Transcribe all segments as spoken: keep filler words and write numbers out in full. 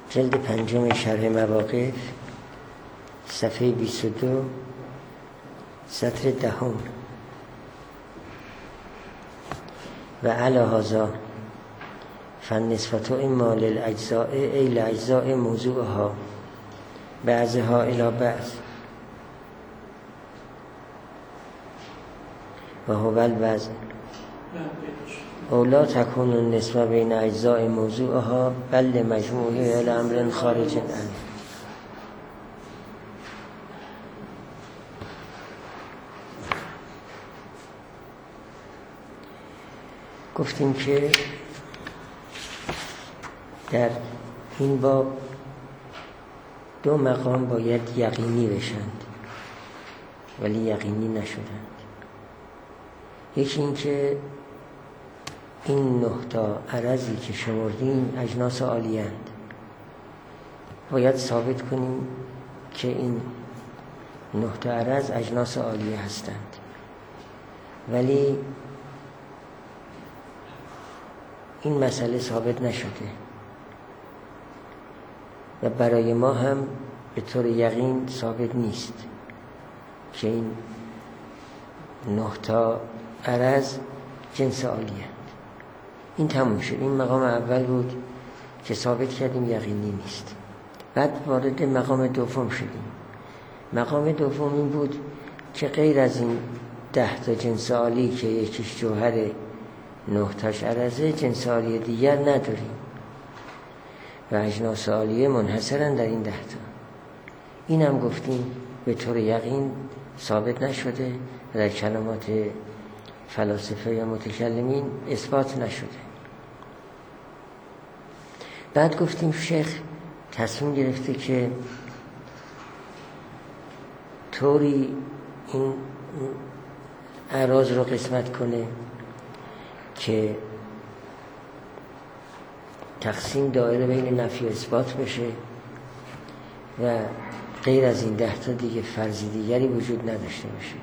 جلد پنجم شرح مواقف، صفحه بیست و دو، سطر دهم. و علی هذا فالنسبة اما للاجزاء ای لاجزاء موضوعها بعضها الی بعض و هو الوضع او لا تكون النسبة بین اجزاء موضوعها بل مجموعه الی امر خارج عنه. گفتیم که در این باب دو مقام باید یقینی بشند ولی یقینی نشدند. یکی این که این نه تا عرضی که شمردیم اجناس عالیند، باید ثابت کنیم که این نه تا عرض اجناس عالیه هستند، ولی این مسئله ثابت نشده و برای ما هم به طور یقین ثابت نیست که این نه تا عرض جنس عالیه. این تموم شد. این مقام اول بود که ثابت کردیم یقینی نیست. بعد وارد مقام دوم شدیم. مقام دوم این بود که غیر از این ده تا جنس عالی که یکیش جوهر نه تاش عرضه، جنس عالی دیگر نداریم و اجناس عالیه منحصرن در این ده تا. این هم گفتیم به طور یقین ثابت نشده و در کلمات فلاسفه یا متکلمین اثبات نشده. بعد گفتیم شیخ تصمیم گرفته که طوری این اعراض رو قسمت کنه که تقسیم دایره بین نفی و اثبات بشه و غیر از این ده تا دیگه فرضی دیگری وجود نداشته باشه.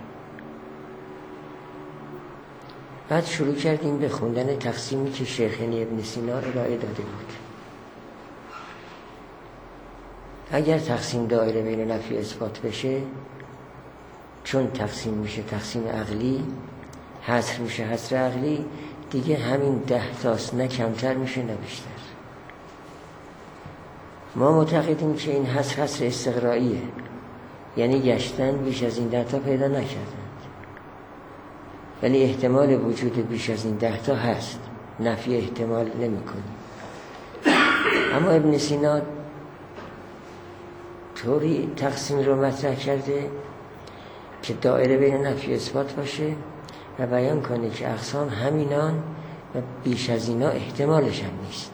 بعد شروع کردیم به خوندن تقسیمی که شیخ ابن سینا ارائه داده بود. اگر تقسیم دایره بین نفی و اثبات بشه، چون تقسیم میشه تقسیم عقلی، حصر میشه حصر عقلی، دیگه همین ده تاست، نه کمتر میشه نه بیشتر. ما معتقدیم که این حصر حصر استقرائیه، یعنی گشتن بیش از این ده تا پیدا نکردند، ولی احتمال وجود بیش از این ده تا هست، نفی احتمال نمی کنیم. اما ابن سینا طوری تقسیم رو مطرح کرده که دایره بین نفی و اثبات باشه و بیان کنه که اقسام همینان و بیش از اینا احتمالش هم نیست.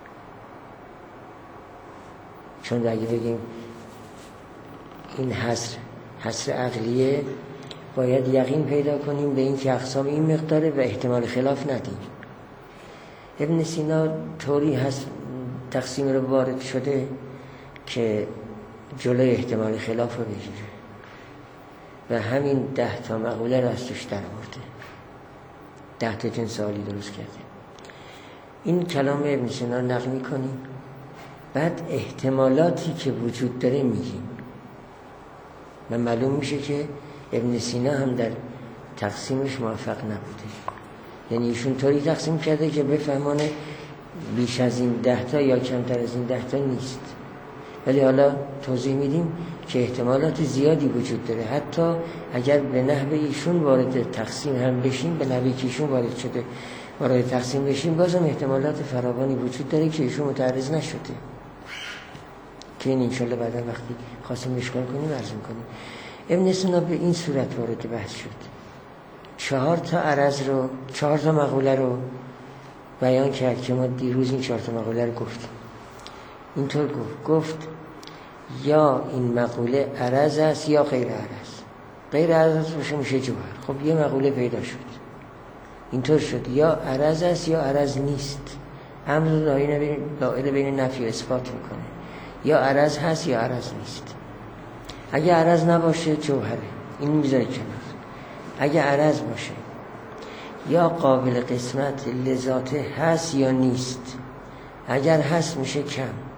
چون اگه بگیم این حصر حصر عقلیه، باید یقین پیدا کنیم به این که اقسام این مقداره و احتمال خلاف ندیم. ابن سینا طوری هست تقسیم رو وارد شده که جلوی احتمال خلاف رو بگیره و همین ده تا مقوله رو از توش در آورده، ده تا جنس عالی درست کرده. این کلام ابن سینا نقل می‌کنیم، بعد احتمالاتی که وجود داره میگیم و معلوم میشه که ابن سینا هم در تقسیمش موفق نبوده. یعنی ایشون طوری تقسیم کرده که بفهمانه بیش از این ده تا یا کمتر از این ده تا نیست، ولی حالا توضیح میدیم که احتمالات زیادی وجود داره. حتی اگر به نحو ایشون وارد تقسیم هم بشیم، به نحوی که ایشون وارد شده وارد تقسیم بشیم، بازم احتمالات فراوانی وجود داره که ایشون متعرض نشده، که این انشالله بعدا وقتی خواستیم اشکال کنیم عرض میکنیم. ابن سینا به این صورت وارد بحث شد. چهار تا عرض رو، چهار تا مقوله رو بیان کرد که ما دیروز این چهار تا مقوله رو گفتیم. اینطور گفت گفت یا این مقوله عرض است یا غیر عرض. غیر عرض باشه میشه جوهر. خب یه مقوله پیدا شد، اینطور شد یا عرض است یا عرض نیست. امر دایره بین نفی و اثبات میکنه، یا عرض هست یا عرض نیست. اگه عرض نباشه جوهره، این میذاره کنار. اگه عرض باشه یا قابل قسمت لذاته هست یا نیست. اگر هست میشه کم،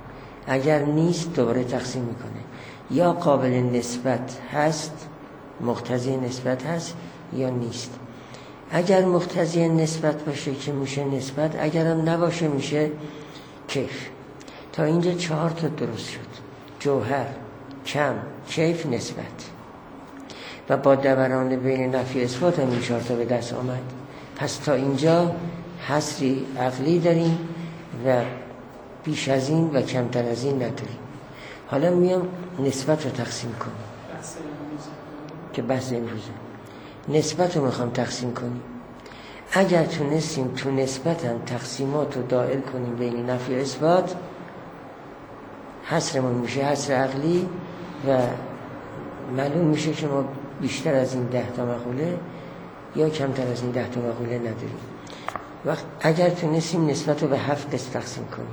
اگر نیست دوباره تقسیم میکنه. یا قابل نسبت هست، مقتضی نسبت هست یا نیست. اگر مقتضی نسبت باشه که میشه نسبت، اگرم نباشه میشه کیف. تا اینجا چهار تا درست شد: جوهر، کم، کیف، نسبت. و با دوران بین نفی اثبات هم این چهار تا به دست آمد. پس تا اینجا حصری عقلی داریم و بیش از این و کمتر از این نداریم. حالا میام نسبت رو تقسیم کنیم که بحث امروزه. نسبت رو میخوام تقسیم کنیم. اگر تونستیم تو نسبت هم تقسیمات رو دائل کنیم بین نفی و اثبات، حصرمون میشه حصر عقلی و معلوم میشه که ما بیشتر از این ده تا مقوله یا کمتر از این ده تا مقوله نداریم. وقت اگر تونستیم نسبت رو به هفت قسم تقسیم کنیم،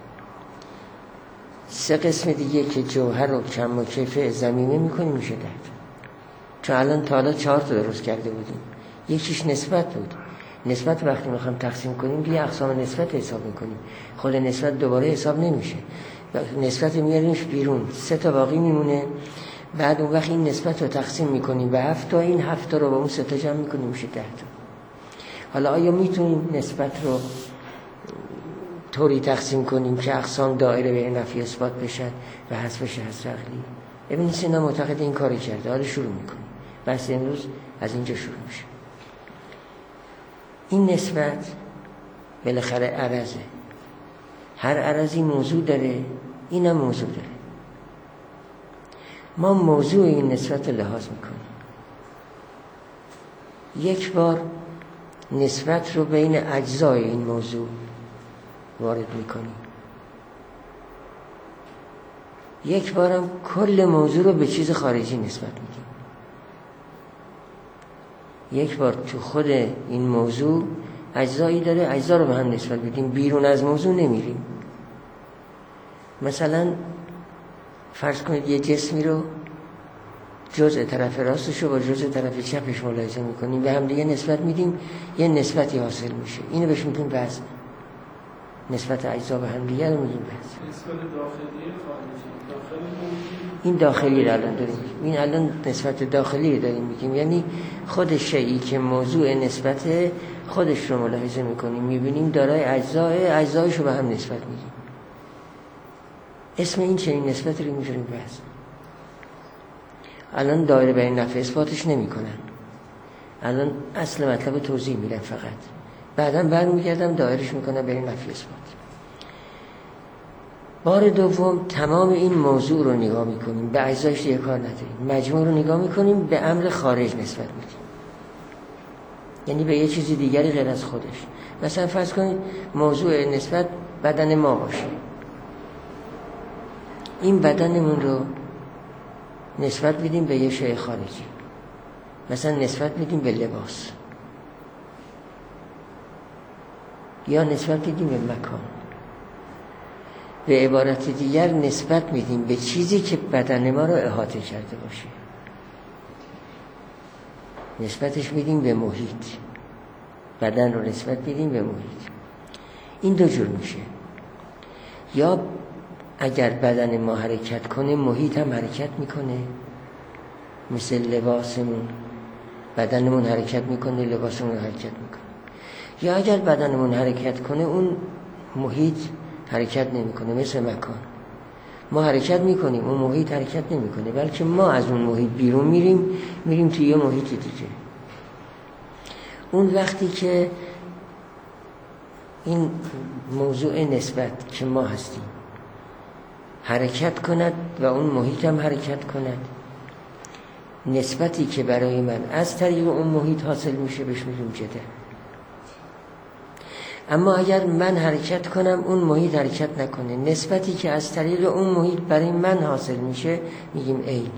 سه قسم دیگه که جوهر و کم و کیف ضمیمه میکنیم میشه ده تا. چون الان تا حالا چهار تا درست کرده بودیم، یکیش نسبت بود. نسبت وقتی میخوام تقسیم کنیم دیگه اقسام نسبت حساب میکنیم، خود نسبت دوباره حساب نمیشه. نسبت میاریمش بیرون، سه تا باقی میمونه. بعد اون وقت این نسبت رو تقسیم میکنیم به هفت تا، این هفت تا رو با اون سه تا جمع میکنیم میشه ده تا. حالا آیا میتونیم نسبت رو طوری تقسیم کنیم که اقسام دایره بین نفی اثبات بشن و حذف بشه حصر عقلی؟ ابن سینا معتقد این کاری کرده. حالا شروع میکنیم. بحث امروز از اینجا شروع میشه. این نسبت بالاخره عرضه. هر عرضی موضوع داره، اینم موضوع داره. ما موضوع این نسبت رو لحاظ میکنیم. یک بار نسبت رو بین اجزای این موضوع وارد میکنیم، یک بارم کل موضوع رو به چیز خارجی نسبت میدیم. یک بار تو خود این موضوع اجزایی داره، اجزا رو به هم نسبت میدیم، بیرون از موضوع نمیریم. مثلا فرض کنید یه جسمی رو جزء طرف راستش رو با جزء طرف چپش ملاحظه میکنیم، به هم دیگه نسبت میدیم، یه نسبتی حاصل میشه. اینو بهش میگیم وزن. نسبت اجزا به هم دیگه رو میگیم وزن. نسبت داخلی خارجی. این داخلی رو الان داریم، این الان نسبت داخلی رو داریم میگیم، یعنی خود شیئی که موضوع نسبت خودش رو ملاحظه میکنیم، میبینیم دارای اجزای، اجزایش رو به هم نسبت میدیم. اسم این چنین نسبت رو میذاریم وزن. الان دایره بین نفی اثباتش نمی کنن، الان اصل مطلب توضیح میدن فقط، بعدا برمیگردم دایرش میکنم بین نفی اثبات. بار دوم تمام این موضوع رو نگاه میکنیم، به اجزایش دیگه کار نداریم، مجموع رو نگاه میکنیم، به امر خارج نسبت میدیم، یعنی به یه چیزی دیگری غیر از خودش. مثلا فرض کنید موضوع نسبت بدن ما باشه، این بدنمون رو نسبت میدیم به یه شیء خارجی، مثلا نسبت میدیم به لباس یا نسبت میدیم به مکان. به عبارت دیگر نسبت میدیم به چیزی که بدن ما رو احاطه کرده باشه، نسبتش میدیم به محیط، بدن رو نسبت میدیم به محیط. این دو جور میشه، یا اگر بدن ما حرکت کنه محیط هم حرکت میکنه، مثل لباسمون، بدنمون حرکت میکنه لباسمون حرکت میکنه. یا اگر بدنمون حرکت کنه اون محیط حرکت نمیکنه، مثل مکان. ما حرکت میکنیم اون محیط حرکت نمیکنه، بلکه ما از اون محیط بیرون میریم، میریم توی یه محیط دیگه. اون وقتی که این موضوع نسبت که ما هستیم حرکت کند و اون محیط هم حرکت کند، نسبتی که برای من از طریق اون محیط حاصل میشه بهش میگیم جده. اما اگر من حرکت کنم اون محیط حرکت نکنه، نسبتی که از طریق اون محیط برای من حاصل میشه میگیم عین.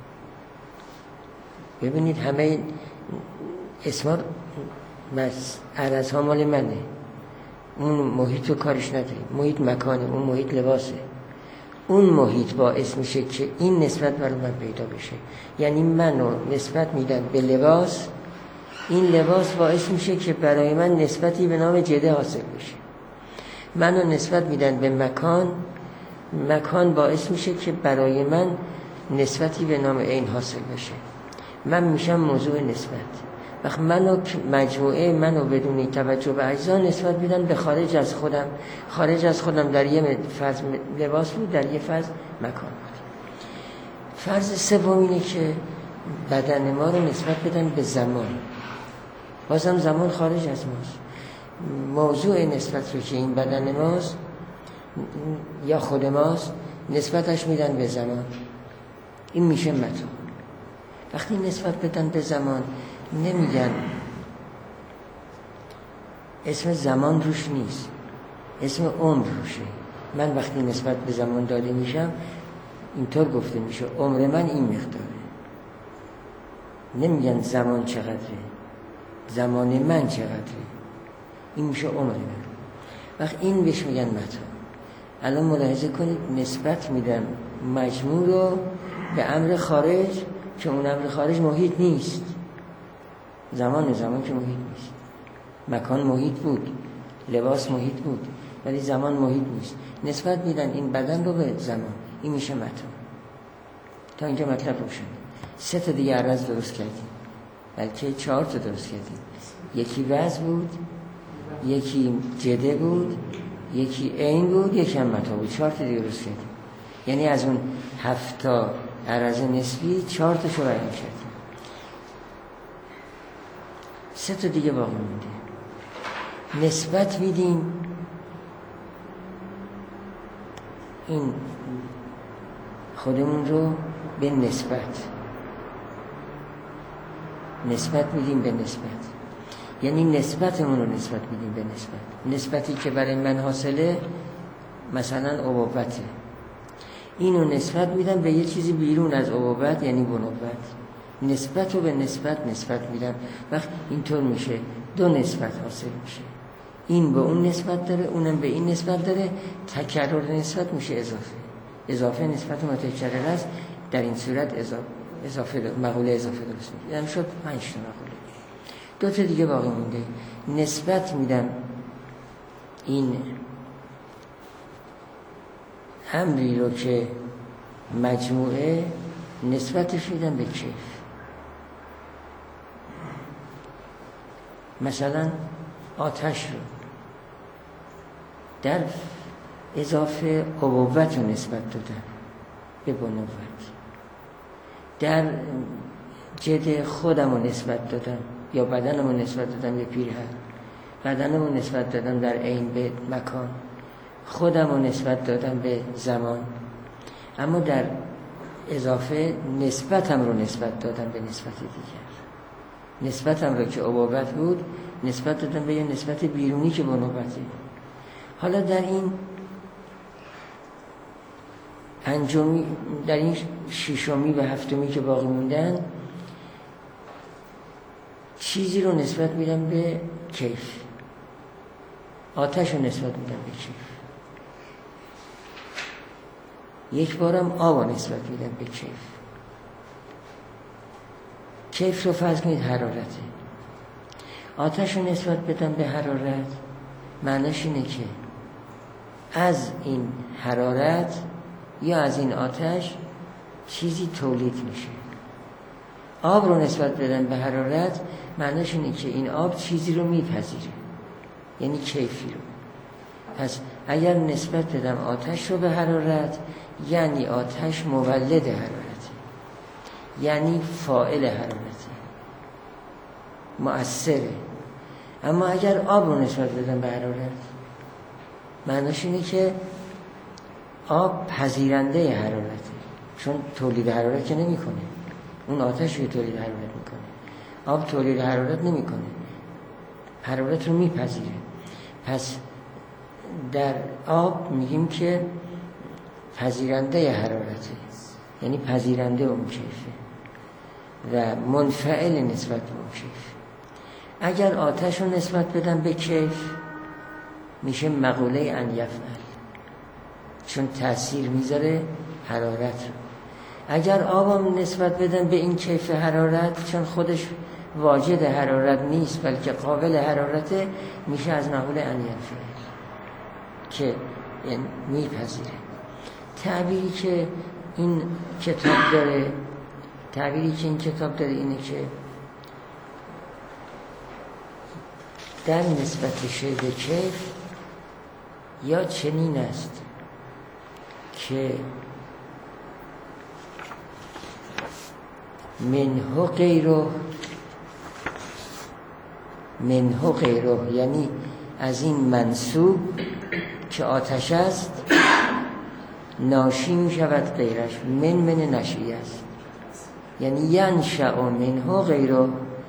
ببینید همه اسما عرض ها مال منه، اون محیط رو کارش نداریم، محیط مکانه، اون محیط لباسه. اون محیط باعث میشه که این نسبت برای من پیدا بشه، یعنی منو نسبت میدن به لباس، این لباس باعث میشه که برای من نسبتی به نام جده حاصل بشه. منو نسبت میدن به مکان، مکان باعث میشه که برای من نسبتی به نام عین حاصل بشه. من میشم موضوع نسبت. وقت منو مجموعه منو بدون توجه به اجزا نسبت میدن به خارج از خودم. خارج از خودم در یه فرض لباس بود، در یه فرض مکان بود. فرض سوم اینه که بدن ما رو نسبت بدن به زمان. بازم زمان خارج از ماست. موضوع نسبت رو که این بدن ماست یا خود ماست نسبتش میدن به زمان. این میشه متا. وقتی نسبت بدن به زمان نمیگن اسم زمان روش نیست، اسم عمر روشه. من وقتی نسبت به زمان داده میشم اینطور گفته میشه عمر من این مقداره. نمیگن زمان چقدره، زمان من چقدره. این میشه عمر من. وقت این بهش میگن متا. الان ملاحظه کنید نسبت میدن مجموع رو به امر خارج که اون امر خارج محیط نیست. زمان زمان که محیط نیست. مکان محیط بود، لباس محیط بود، ولی زمان محیط نیست. نسبت میدن این بدن رو به زمان. این میشه متا. تا اینجا مطلب روشن. سه تا دیگه عرض درست کردیم، بلکه چهار تا درست کردیم. یکی وضع بود، یکی جده بود، یکی عین بود، یکی هم متا بود. چهار تا دیگه درست کردیم. یعنی از اون هفت تا عرض نسبی چهار تا شو بیان کردیم. سه تا دیگه باقی مونده. نسبت میدیم این خودمون رو به نسبت. نسبت میدیم به نسبت، یعنی نسبتمون رو نسبت میدیم به نسبت. نسبتی که برای من حاصله مثلا ابوبته، اینو نسبت میدم به یه چیزی بیرون از ابوبت، یعنی بنوبت. نسبت رو به نسبت نسبت میدم. وقت اینطور میشه دو نسبت حاصل میشه. این به اون نسبت داره، اونم به این نسبت داره. تکرر نسبت میشه اضافه. اضافه نسبت متکرر است. در این صورت اضافه اضافه مقوله اضافه درست میشه. یعنی شد پنج تا مقوله. دو تا دیگه باقی مونده. نسبت میدم این امری رو که مجموعه نسبتش میدم به کیف. مثلا آتش رو در اضافه ابوت رو نسبت دادم به بنوت. در جد خودم رو نسبت دادم یا بدنم رو نسبت دادم به پیرهن. بدنم رو نسبت دادم در عین به مکان. خودم رو نسبت دادم به زمان. اما در اضافه نسبتم رو نسبت دادم به نسبت دیگر. نسبتم رو که ابوت بود نسبت دادم به یه نسبت بیرونی که بنوبته. حالا در این پنجمی، در این ششمی و هفتمی که باقی موندن چیزی رو نسبت میدم به کیف. آتش رو نسبت میدم به کیف. یک بارم آب رو نسبت میدم به کیف. کیف رو فرض کنید حرارته. آتش رو نسبت بدم به حرارت معنیش اینه که از این حرارت یا از این آتش چیزی تولید میشه. آب رو نسبت بدن به حرارت معنیش اینه که این آب چیزی رو میپذیره، یعنی کیفی رو. پس اگر نسبت بدم آتش رو به حرارت یعنی آتش مولد حرارته، یعنی فاعل حرارته، مؤثره. اما اگر آب رو نسبت بدم به حرارت معنیش اینه که آب پذیرنده حرارته، چون تولید حرارت که نمی کنه. اون آتش رو تولید حرارت میکنه، آب تولید حرارت نمی کنه، حرارت رو میپذیره. پس در آب میگیم که پذیرنده حرارته، یعنی پذیرنده اون کیفه و منفعل نسبت به اون کیف. اگر آتش رو نسبت بدم به کیف میشه مقوله ان یفعل، چون تأثیر میذاره حرارت رو. اگر آبم نسبت بدم به این کیف حرارت چون خودش واجد حرارت نیست بلکه قابل حرارته میشه از مقوله ان یفعل که میپذیره. تعبیری که این کتاب داره تعبیری که این کتاب داره اینه که در نسبت شی به کیف یا چنین است که منه غیره منه غیره، یعنی از این منسوب که آتش است ناشی می شود غیرش. من من نشی است، یعنی ینشأ منه غیره،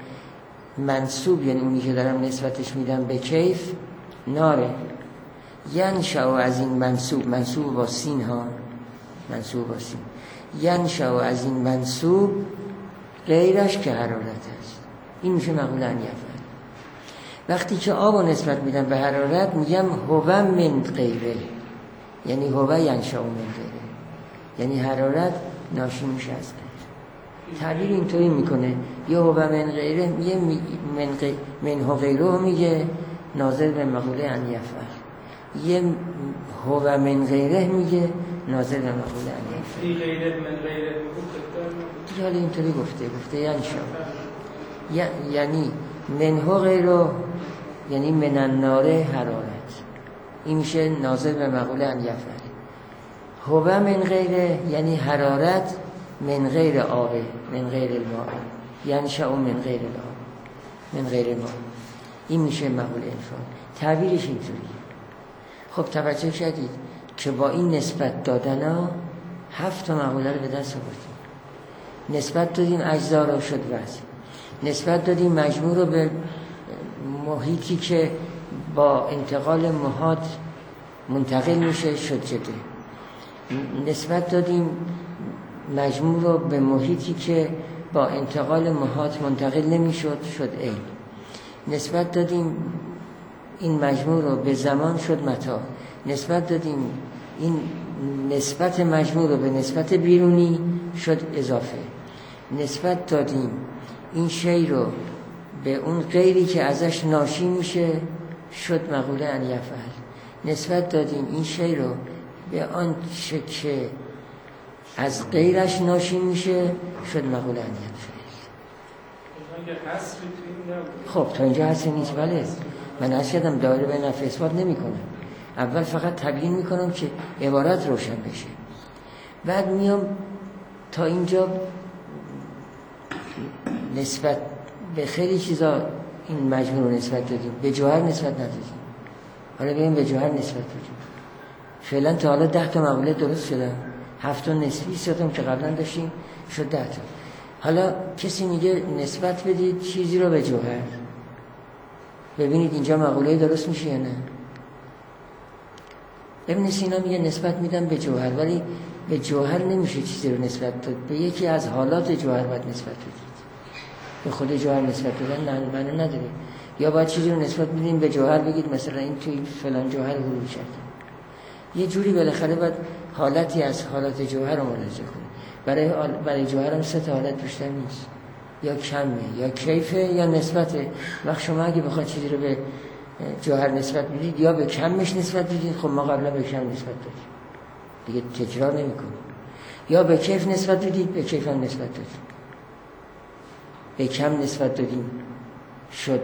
منسوب یعنی اونی که دارم نسبتش میدم به کیف ناره. ینشأ از این منسوب، منسوب با سین ها، منسوب با سین، ینشأ از این منسوب غیرش که حرارت است. این میشه مقوله ان یفعل. وقتی که آب رو نسبت میدم به حرارت میگم هو من غیره، یعنی هو ینشأ من غیره، یعنی حرارت ناشی میشه از غیر. تعبیر اینطوری میکنه، یه هو من غیره، یه من غیره منه غیره میگه ناظر به مقوله ان یفعل، یه هو من غیره میگه ناظر به مقوله ان یفعل. این غیره من غیره دیگه حالا اینطوری گفته گفته ینشأ، یعنی منه غیره یعنی من النار حرارت، این میشه ناظر به مقوله ان یفعل. هو من غیره یعنی حرارت من غیر آب، من غیر الماء، ینشأ من غیر الآب، من غیر الماء، این میشه مقوله انفعال. تعبیرش اینطوریه. خب توجه کردید که با این نسبت دادن ها هفت تا مقوله رو به دست آوردیم. نسبت دادیم اجزا رو شد وزن، نسبت دادیم مجموع رو به محیطی که با انتقال موهات منتقل میشه شد جده، نسبت دادیم مجموع رو به محیطی که با انتقال موهات منتقل نمیشد شد عین، نسبت دادیم این مجموع رو به زمان شد متاع، نسبت دادیم این نسبت مجموع رو به نسبت بیرونی شد اضافه، نسبت دادیم این شی رو به اون غیری که ازش ناشی میشه شد مقوله ان یفعل، نسبت دادیم این شی رو به آن چه که از غیرش ناشی میشه شد مقوله ان یفعل. خب تا اینجا حسی نیست. بله من حس کردم دایره به نفع اثبات نمی کنم، اول فقط تبیین میکنم که عبارت روشن بشه، بعد میام تا اینجا نسبت به خیلی چیزا این مجموع رو نسبت دادیم، به جوهر نسبت ندادیم، حالا ببین به جوهر نسبت دادیم. فعلا تا حالا ده تا مقوله درست شدن، هفت تا نسبی ستم که قبلا داشتیم شد ده تا. حالا کسی میگه نسبت بدید چیزی رو به جوهر، ببینید اینجا مقوله درست میشه یا نه. ابن سینا میگه نسبت میدم به جوهر، ولی به جوهر نمیشه چیزی رو نسبت داد، به یکی از حالات جوهر باید نسبت بدید. به خود جوهر نسبت دادن نه معنی نداره. یا باید چیزی رو نسبت بدیم به جوهر، بگید مثلا این توی فلان جوهر حلول کرده، یه جوری بالاخره باید حالتی از حالات جوهر رو ملاحظه کنید. برای برای جوهر هم سه تا حالت بیشتر نیست، یا کمه یا کیفه یا نسبته. وقت شما اگه بخواید چیزی رو به جوهر نسبت بدید یا به کمش نسبت بدید، خب ما قبلا به کم نسبت دادیم دیگه تکرار نمی‌کنیم، یا به کیف نسبت بدید به کیف هم نسبت دادیم، به کم نسبت دادیم شد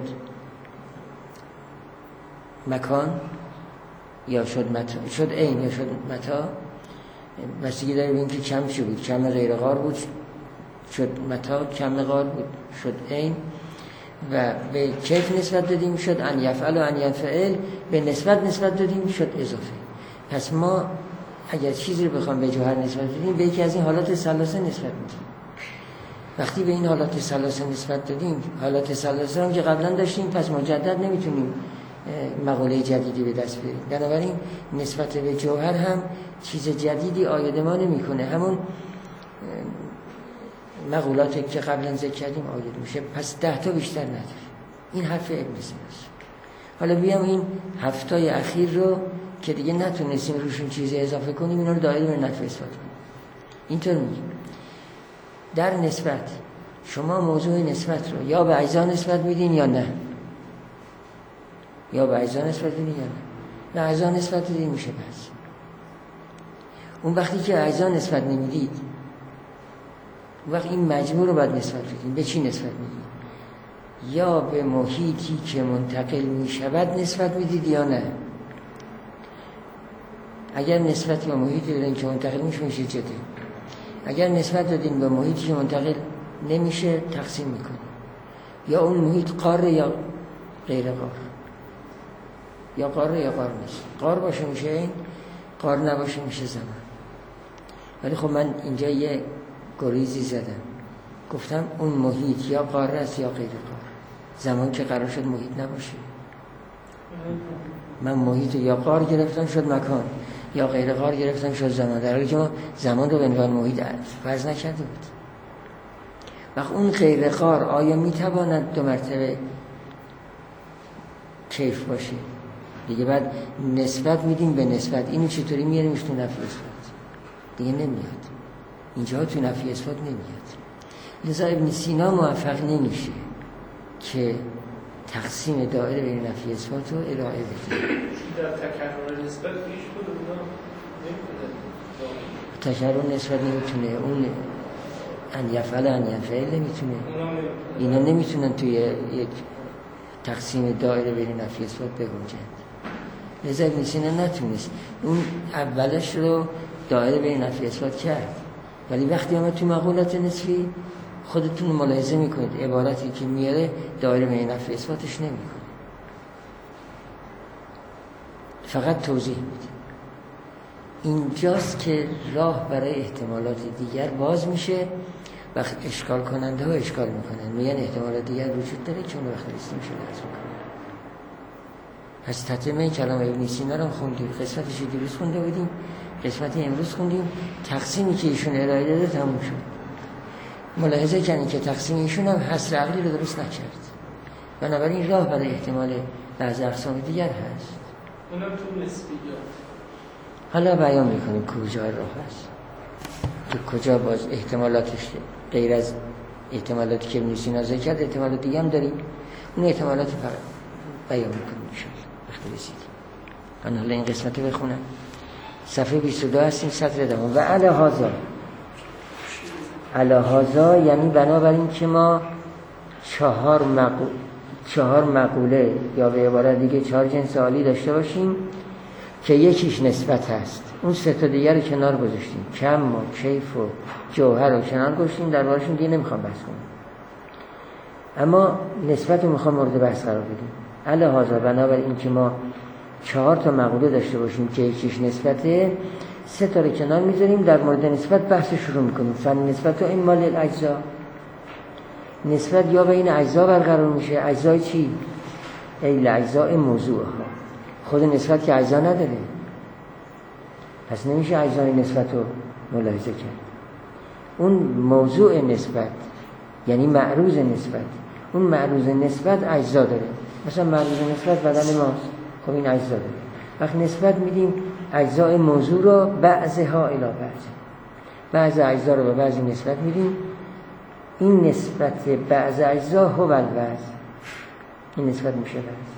مکان یا شد متاع، شد عین یا شد متاع. بستگی داره ببینید که کم چی بود، کم غیر غار بود شد متاع، کم غار بود شد عین. و به کیف نسبت دادیم شد ان یفعل و ان ینفعل، به نسبت نسبت دادیم شد اضافه. پس ما اگر چیزی رو بخوام به جوهر نسبت بدیم، به یکی از این حالات ثلاثه نسبت میدیم. وقتی به این حالات ثلاثه نسبت دادیم، حالات ثلاثه هم که قبلا داشتیم، پس مجدد نمیتونیم مقوله جدیدی به دست بیاریم. بنابراین نسبت به جوهر هم چیز جدیدی عاید ما نمیکنه، همون مقولاتی که قبلا ذکر کردیم عاید میشه. پس ده تا بیشتر نداره. این حرف ابن سینا. حالا بیام این هفتای اخیر رو که دیگه نتونستیم روشون چیزی اضافه کنیم، اینا رو دایره به نفع اثبات کنیم. اینطور میگیم در نسبت شما موضوع نسبت رو یا به اجزا نسبت میدین یا نه، یا به اجزا نسبت میدین یا نه. به اجزا نسبت میدین میشه بس. اون وقتی که اجزا نسبت نمیدید، اون وقت این مجموع رو باید نسبت بدید. به چی نسبت میدید؟ یا به محیطی که منتقل میشود نسبت میدید یا نه. اگر نسبت به محیطی دادین که منتقل میشه میشه جده. اگر نسبت دادین به محیطی که منتقل نمیشه تقسیم میکنید. یا اون محیط قاره یا غیر قار، یا قاره یا قار نیست. قار باشه میشه این، قار نباشه میشه زمان. ولی خب من اینجا یه گریزی زدم، گفتم اون محیط یا قاره است یا غیر قاره. زمان که قرار شد محیط نباشه، من محیط یا قار گرفتم شد مکان، یا غیر قار گرفتم شد زمان، در حالی که ما زمان رو به عنوان محیط فرض نکرده بود. وقت اون غیر قار آیا میتواند دو مرتبه کیف باشه؟ دیگه بعد نسبت میدیم به نسبت. اینو چطوری میاریمش تو نفی اثبات؟ دیگه نمیاد، اینجا تو نفی اثبات نمیاد. لذا ابن سینا موفق نمیشه که تقسیم دایره بین نفی اثبات رو ارائه بده. در تکرر نسبت پیش بود اونا نمیتونه، تکرر نسبت نمیتونه، اون ان یفعل ان یفعل نمیتونه، اینا نمیتونن توی یک تقسیم دایره بین نفی اثبات بگنجند. لذا ابن سینا نتونست اون اولش رو دایره بین نفی اثبات کرد، ولی وقتی آمد تو مقولات نسبی خودتون ملاحظه میکنید عبارتی که میاره دایره بین نفی اثباتش نمیکنه، فقط توضیح میده. اینجاست که راه برای احتمالات دیگر باز میشه و اشکال کننده ها اشکال میکنن، میگن احتمالات دیگر وجود داره که اون وقت رسیم شده لازم کنن. پس تتمه کلام ابن سینا رو خوندیم، قسمتش دیروز خونده بودیم، قسمتی امروز خوندیم. تقسیمی که ایشون ارائه داده تموم شد. ملاحظه کنید که تقسیم ایشون هم حصر عقلی رو درست نکرد، بنابراین راه برای احتمال بعضی اقسام دیگر هست. اونم تو نسبیات. حالا بیان میکنیم کجا راه هست، که کجا باز احتمالاتش غیر از احتمالاتی که ابن سینا ذکر کرد احتمالات دیگه هم داریم. اون احتمالات فقط بیان میکنیم انشاءالله وقتی رسیدیم. من حالا این قسمت رو بخونم. صفحه بیست و دو هستیم، سطر دوم. و علی هذا، علی هذا یعنی بنابراین که ما چهار مقو... چهار مقوله یا به عبارت دیگه چهار جنس عالی داشته باشیم که یکیش نسبت هست، اون سه تا دیگر رو کنار گذاشتیم، کم و کیف و جوهر رو کنار گذاشتیم، دربارشون دیگه نمیخوام بحث کنم، اما نسبت رو میخوام مورد بحث قرار بدیم. علی هذا بنابراین که ما چهار تا مقوله داشته باشیم که یکیش نسبته، سه تا رو کنار میذاریم، در مورد نسبت بحث شروع میکنیم. فن نسبت و این مال الاجزا، نسبت یا بین اجزا برقرار میشه. اجزای چی؟ ای اجزای موضوع ها، خود نسبت که اجزا نداره، پس نمیشه اجزای نسبت رو ملاحظه کرد. اون موضوع نسبت یعنی معروض نسبت، اون معروض نسبت اجزا داره. مثلا معروض نسبت بدن ماست، خب این اجزا داره. وقت نسبت میدیم اجزای موضوع رو بعضها الی بعض، بعض اجزا رو به بعضی نسبت میدیم. این نسبت بعض اجزا هو البعض، این نسبت میشه بعض.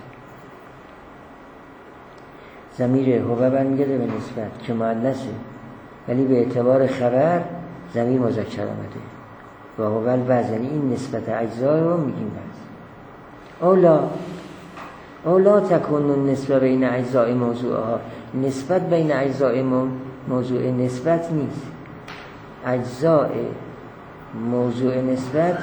ضمیر هو برمیگرده به نسبت که مؤنثه، ولی به اعتبار خبر ضمیر مذکر آمده و هو البعض، یعنی این نسبت اجزا رو میگیم بعض. اولا اولا تکون النسبه بین اجزای موضوعها، نسبت بین اجزای موضوع نسبت نیست. اجزای موضوع نسبت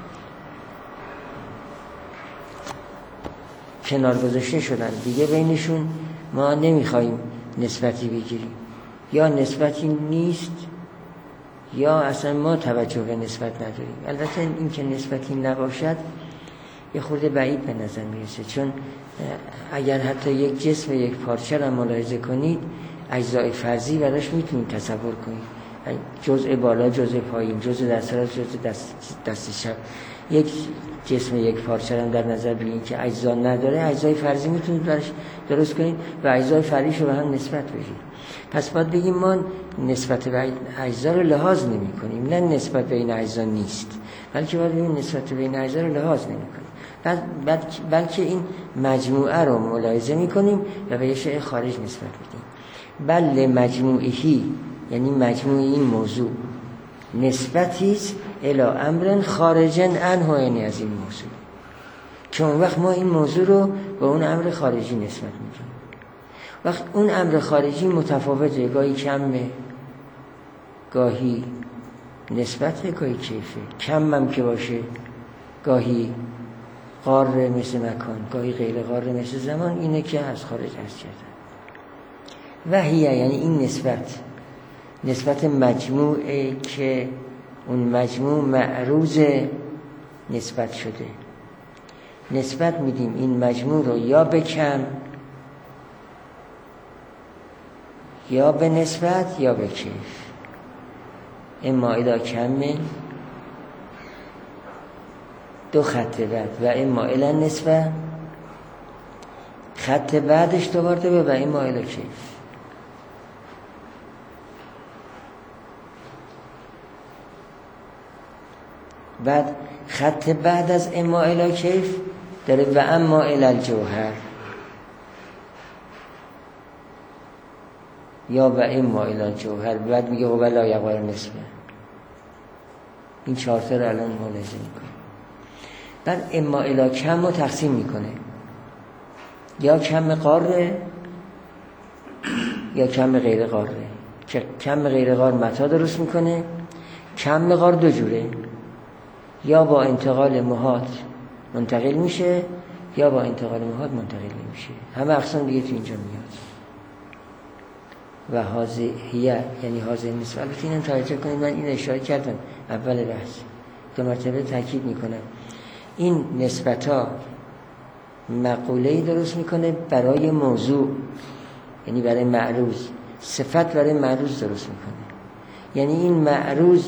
کنار گذاشته شدن دیگه، بینشون ما نمیخوایم نسبتی بگیریم، یا نسبتی نیست یا اصلا ما توجه به نسبت نداریم. البته این که نسبتی نباشد یه خورده بعید به نظر میرسه، چون اگر حتی یک جسم یک پارچه را ملاحظه کنید اجزای فرضی براش میتونید تصور کنید، جزء بالا جزء پایین، جزء دست راست جزء دست دست چپ. یک جسم یک پارچه را در نظر بگیرید که اجزا نداره، اجزای فرضی میتونید براش درست کنید و اجزای فرعیش رو به هم نسبت بدید. پس باید بگیم ما نسبت به اجزا رو لحاظ نمی کنیم، نه نسبت بین اجزا نیست، بلکه باید بگیم نسبت بین اجزا رو لحاظ نمی کنیم، بلکه این مجموعه رو ملاحظه می کنیم و به یه شیء خارج نسبت بدیم. بل مجموعهی یعنی مجموع این موضوع نسبتی است الی امر خارج عنه، یعنی از این موضوع، که اون وقت ما این موضوع رو به اون امر خارجی نسبت میدیم. وقت اون امر خارجی متفاوته، گاهی کمه، گاهی نسبته، گاهی کیفه. کم هم که باشه گاهی قاره مثل مکان، گاهی غیر قاره مثل زمان، اینه که از خارج هست کردن. وحیه یعنی این نسبت، نسبت مجموعه که اون مجموع معروض نسبت شده. نسبت میدیم این مجموع رو یا به کم یا به نسبت یا به کیف. اما الی کمه دو خط بعد و اما الی نسبت خط بعدش دوباره به و اما الی کیف. بعد خط بعد از اما الی کیف داره و اما الی الجوهر یا و اما الی الجوهر، بعد میگه و لا یقبل نسبه. این چهار تا رو الان ملاحظه میکنه. بعد اما الی کم رو تقسیم میکنه، یا کم قاره یا کم غیر قاره. که کم غیر قار متا درست میکنه. کم قار دو جوره، یا با انتقال محاط منتقل میشه یا با انتقال محاط منتقل نمیشه. همه اقسام دیگه تو اینجا میاد. و هازیه یعنی هازیه نسبت. البته اینم توجه کنید، من این اشاره کردم اول بحث، دو مرتبه تاکید میکنم، این نسبت ها مقوله‌ای درست میکنه برای موضوع، یعنی برای معروض. صفت برای معروض درست میکنه، یعنی این معروض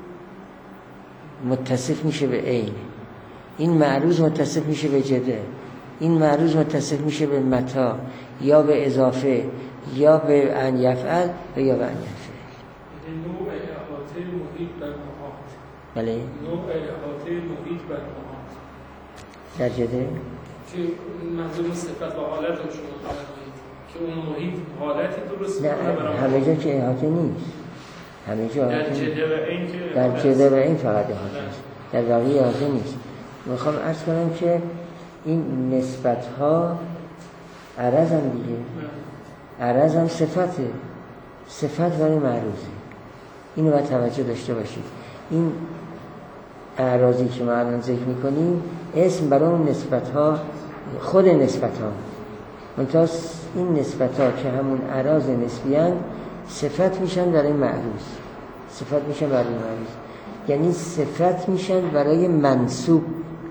متصف میشه به عین، این معروض متصف میشه به جده، این معروض متصف میشه به متا یا به اضافه یا به ان یفعل و یا به ان یفعل. نوع احاطه محیط بر محاط. بله. نوع احاطه محیط بر محاط. در جده؟ که منظور صفت و حالت رو شما فرمایید که اون محیط حالتی درست نه، همه جا که احاطه نیست. همه جا در جده و این که در جده و این فقط احاطه است، در واقعی احاطه نیست. میخوام عرض کنم که این نسبت ها عرض هم دیگه، عرض هم صفته، صفت برای معروضه. اینو باید توجه داشته باشید. این اعراضی که ما الان ذکر میکنیم اسم برای اون نسبت ها، خود نسبت ها، منتها این نسبت ها که همون اعراض نسبی هستند صفت میشن برای معروض، صفت میشن برای معروض، یعنی صفت میشن برای منسوب،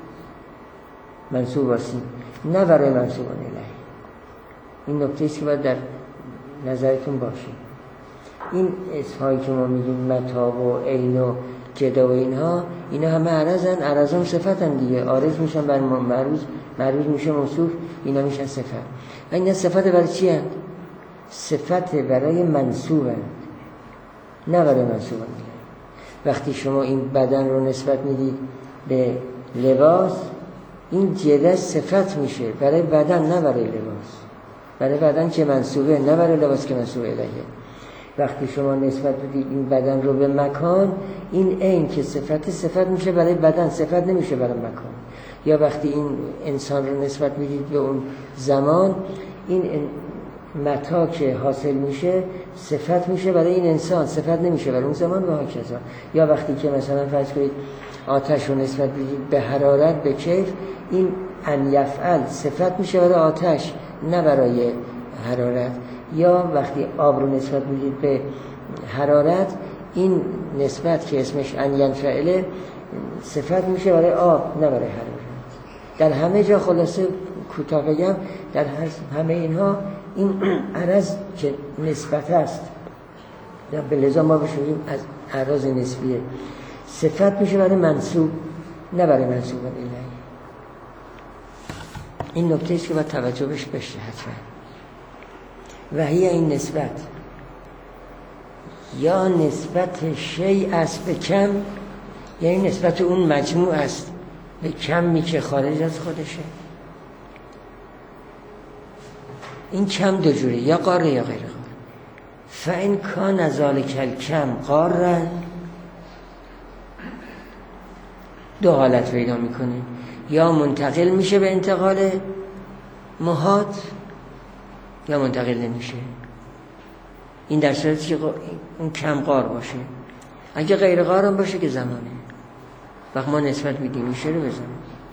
منسوب واسیم، نه برای منسوبان الهی. این نکته است که باید در نظرتون باشه. این اسمهایی که ما میگیم متا و عین و جدا و اینها، اینا همه عرضن، عرض هم صفتن دیگه، عارض میشن برای معروض، معروض میشه موصوف، اینا میشن صفت. و اینا صفت برای چی هست؟ صفت برای منسوب هست، نه برای منسوبان الهی. وقتی شما این بدن رو نسبت میدید به لباس، این جده صفت میشه برای بدن، نه برای لباس. برای بدن که منسوبه، نه برای لباس که منسوب الهیه. وقتی شما نسبت بدید این بدن رو به مکان، این عین که صفت صفت میشه برای بدن، صفت نمیشه برای مکان. یا وقتی این انسان رو نسبت میدید به اون زمان، این متا که حاصل میشه صفت میشه برای این انسان، صفت نمیشه برای اون زمان و هکذا. یا وقتی که مثلا فرض کنید آتش رو نسبت بدید به حرارت، به کیف، این ان یفعل صفت میشه برای آتش، نه برای حرارت. یا وقتی آب رو نسبت میدید به حرارت، این نسبت که اسمش ان ینفعله صفت میشه برای آب، نه برای حرارت. در همه جا خلاصه کوتاه بگم، در همه اینها این عرض که نسبت است، به لذا ما بشویم از عرض نسبیه، صفت میشه برای منسوب، نه برای منسوب الهی. این نکته است که باید توجه بهش بشه حتما. و هی این نسبت یا نسبت شیء است به کم، یعنی نسبت اون مجموع است به کمی که خارج از خودشه. این کم دو جوره، یا قاره یا غیر قاره. فإن کان ذلک الکم قارا، دو حالت پیدا میکنه، یا منتقل میشه به انتقال محاد یا منتقل نمیشه. این در صورتی که اون کم قار باشه. اگه غیر قار هم باشه که زمانه، وقت ما نسبت میدیم میشه رو بزنیم.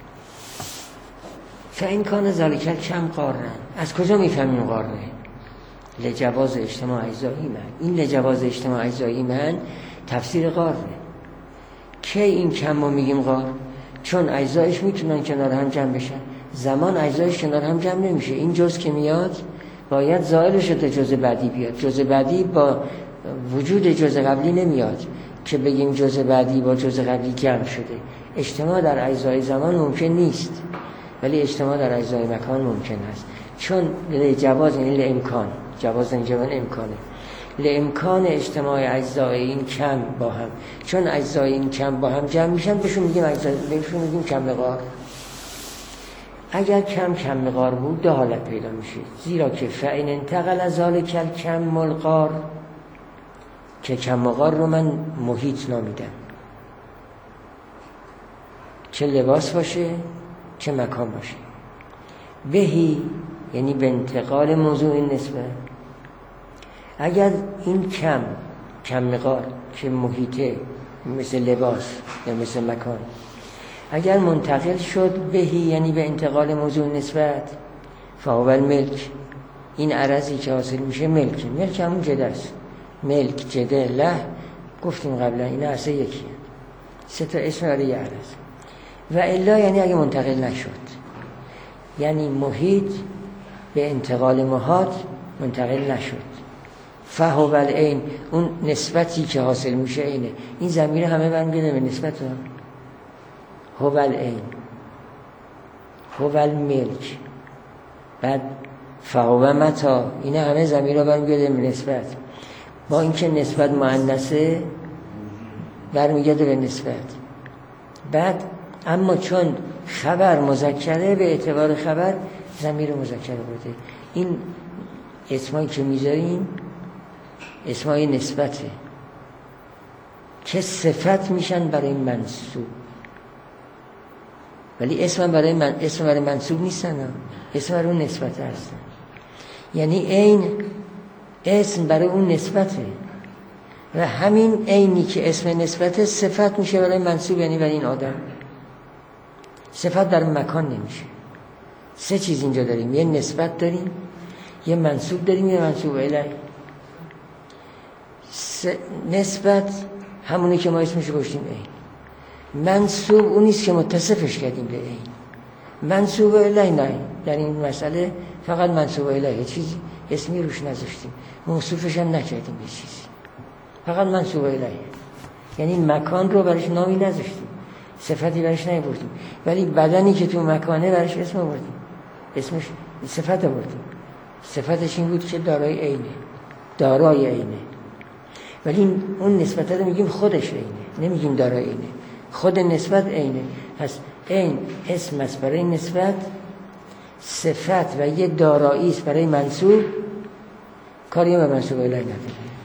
فإن کان ذلک الکم قارا، از کجا میفهمیم قاره؟ لجواز اجتماع اجزایی من. این لجواز اجتماع اجزایی من تفسیر قاره. کی این کم ما میگیم قار؟ چون اجزایش میتونن کنار هم جمع بشن، زمان اجزایش کنار هم جمع نمیشه. این جز که میاد باید زائل شده جز بعدی بیاد. جز بعدی با وجود جز قبلی نمیاد که بگیم جز بعدی با جز قبلی جمع شده. اجتماع در اجزای زمان ممکن نیست، ولی اجتماع در اجزای مکان ممکن است. چون لجواز این لامکان، جواز اینجا من امکانه، لامکان اجتماع اجزای این کم با هم، چون اجزای این کم با هم جمع میشن بهشون میگیم اجزای، بهشون میگیم کم مقدار. اگر کم کم مقدار بود دو حالت پیدا میشه، زیرا که فإن انتقل ذلک الکم القار، که کم مقدار رو من محیط نامیدم، چه لباس باشه چه مکان باشه. بهی یعنی به انتقال موضوع نسبت. اگر این کم کم مقدار که محیطه مثل لباس یا مثل مکان، اگر منتقل شد بهی یعنی به انتقال موضوع نسبت، فهو الملک، این عرضی که حاصل میشه ملک. ملک همون جده است. ملک، جده، له، گفتیم قبلا این اصلا یکیه، سه تا اسم برای یه عرض. و الا یعنی اگه منتقل نشد، یعنی محیط به انتقال محاد منتقل نشد، فهو العین، اون نسبتی که حاصل میشه اینه. این ضمیر همه برمیگرده به نسبت هو العین، هو الملک، بعد فهو متا، این همه ضمیر برمیگرده به نسبت. با اینکه نسبت مؤنثه برمیگرده به نسبت. بعد اما چون خبر مذکره به اعتبار خبر ضمیر مذکر برده. این اسمایی که میذاریم اسمای نسبته که صفت میشن برای منصوب، ولی اسم برای من اسم برای منصوب نیستن، اسم برای اون نسبت هستن. یعنی این اسم برای اون نسبته و همین عینی که اسم نسبته صفت میشه برای منصوب، یعنی برای این آدم. صفت در مکان نمیشه. سه چیز اینجا داریم، یه نسبت داریم، یه منصوب داریم، یه منصوب الیه. نسبت همونی که ما اسمش گذاشتیم این. منصوب اونیست که متصفش کردیم به این. منصوب الیه نه، در این مسئله فقط منصوب الیه، چیزی اسمی روش نذاشتیم، موصوفش هم نکردیم به چیزی، فقط منصوب الیه. یعنی مکان رو برش نامی نذاشتیم، صفتی برش نیاوردیم، ولی بدنی که تو مکانه برش اسم آوردیم، اسمش صفت آوردیم. صفتش این بود که دارای عینه، دارای عینه. ولی اون نسبت رو میگیم خودش عینه، نمیگیم دارای عینه. خود نسبت عینه. پس عین اسم است برای نسبت، صفت و یه دارایی است برای منصوب، کاری به منصوب الیه نداره.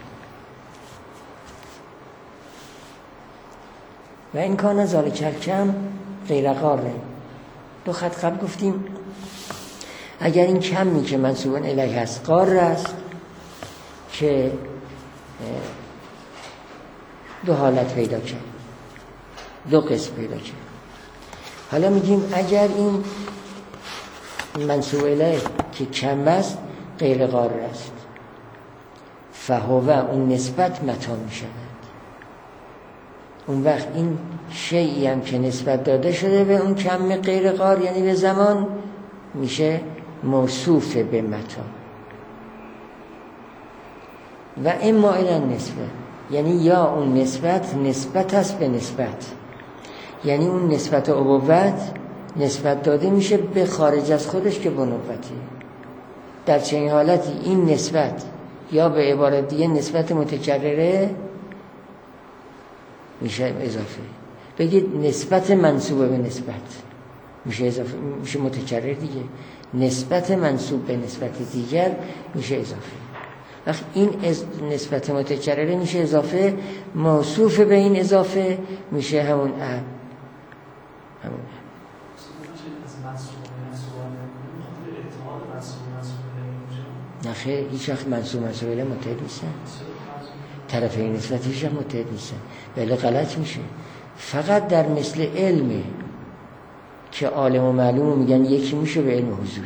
و این کان ذالک الکم غیر قاره. دو خط قبل گفتیم اگر این کمی که منصوب الیه هست قاره است، که دو حالت پیدا کرد، دو قسم پیدا کرد. حالا میگیم اگر این منصوب الیه که کم است غیر قاره است، فهو اون نسبت متا میشود. اون وقت این شیئی هم که نسبت داده شده به اون کم غیر قار، یعنی به زمان، میشه موصوف به متا. و اما الی نسبت، یعنی یا اون نسبت نسبت است به نسبت، یعنی اون نسبت ابوت نسبت داده میشه به خارج از خودش که بنوتی. در چنین حالتی این نسبت یا به عبارت دیگه نسبت متکرره میشه اضافه. بگید نسبت منصوب به نسبت میشه اضافه، میشه متکرر دیگه. نسبت منصوب به نسبت دیگر میشه اضافه. وقت این نسبت متکرره میشه اضافه، موصوف به این اضافه میشه همون اب. همون نخیر، هیچ وقت منصوب منصوب الیه متحد نیستن، طرفین نسبت هیچ وقت متحد نیستن، ولی غلط میشه. فقط در مثل علمه که عالم و معلوم میگن یکی میشه به علم حضوری،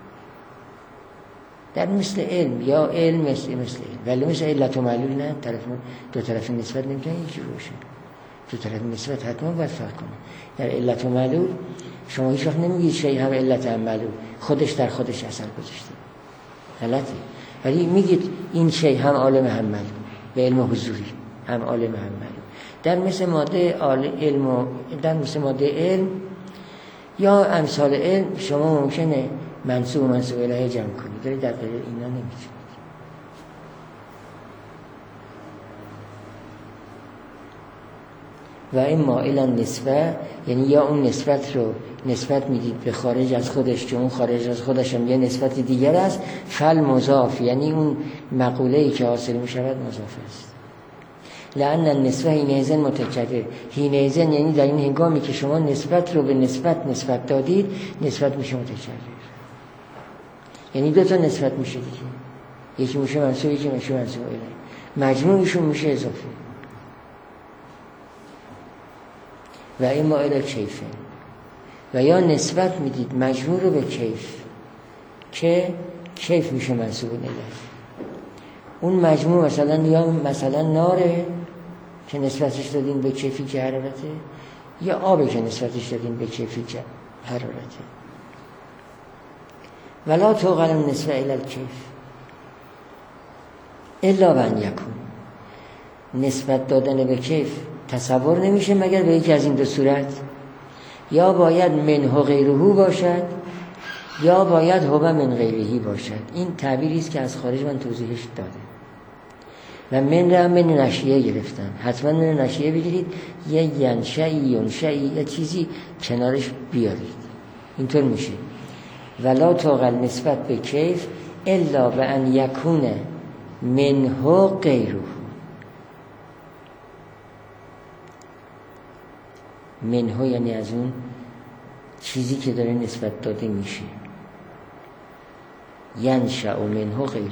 در مثل علم یا علم مثل مثل علم، ولی مثل علت و معلول نه، طرف دو طرف نسبت نمیتونن یکی باشه، دو طرف نسبت حتما باید فرق کنه. در علت و معلول شما هیچ وقت نمیگید شیء هم علت هم معلول، خودش در خودش اثر گذاشته، غلطه. ولی میگید این شیء هم عالم هم معلول به علم حضوری، هم عالم هم معلول. در مثل ماده علم و در مثل ماده علم یا امثال علم شما ممکنه منصوب و منصوب الیه جمع کنید، ولی در غیر اینا نمیتونید. و این مائل نسبه، یعنی یا اون نسبت رو نسبت میدید به خارج از خودش که اون خارج از خودش هم یه نسبت دیگر است، فل مضاف، یعنی اون مقوله‌ای که حاصل میشود مضاف است. لأن النسبه حینئذ متکرر، حینئذ یعنی در این هنگامی که شما نسبت رو به نسبت نسبت دادید، نسبت میشه متکرر، یعنی دو تا نسبت میشه دیگه، یکی میشه منصوب، یکی میشه منصوب الیه، مجموعشون میشه اضافه. و این مائل کیفه. و یا نسبت میدید مجموع رو به کیف که کیف میشه منصوب الیه. اون مجموع مثلا یا مثلا ناره که نسبتش دادین به کیفی که حرارته، یا آبه که نسبتش دادین به کیفی که حرارته. ولا توقل النسبه الی الکیف الا بان یکون، نسبت دادن به کیف تصور نمیشه مگر به یکی از این دو صورت، یا باید منه غیره باشد یا باید هو من غیره باشد. این تعبیری است که از خارج من توضیحش داده و من را من نشیه گرفتم. حتما من نشیه بگیرید، یه ینشئی ینشئی یه چیزی کنارش بیارید، اینطور میشه. ولا توقل نسبت به کیف الا به ان یکون منه غیره. منه یعنی از اون چیزی که داره نسبت داده میشه، ینشأ منه غیره،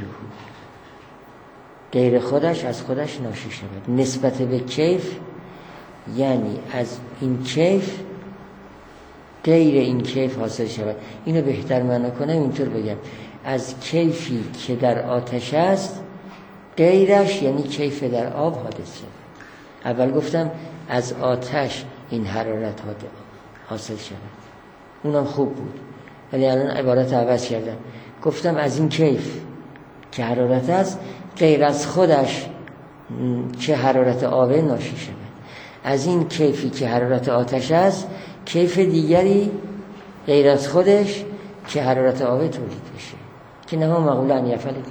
غیر خودش از خودش ناشی شود. نسبت به کیف یعنی از این کیف غیر این کیف حاصل شود. اینو بهتر معنا کنم اینطور بگم، از کیفی که در آتش است غیرش یعنی کیف در آب حادث شد. اول گفتم از آتش این حرارت حاصل شود، اونم خوب بود، ولی الان عبارت عوض کردم، گفتم از این کیف که حرارت است غیر از خودش که حرارت آبه ناشی شود. از این کیفی که حرارت آتش است کیف دیگری غیر از خودش که حرارت آبه تولید بشه، که نه مقوله ان یفعل دیگه.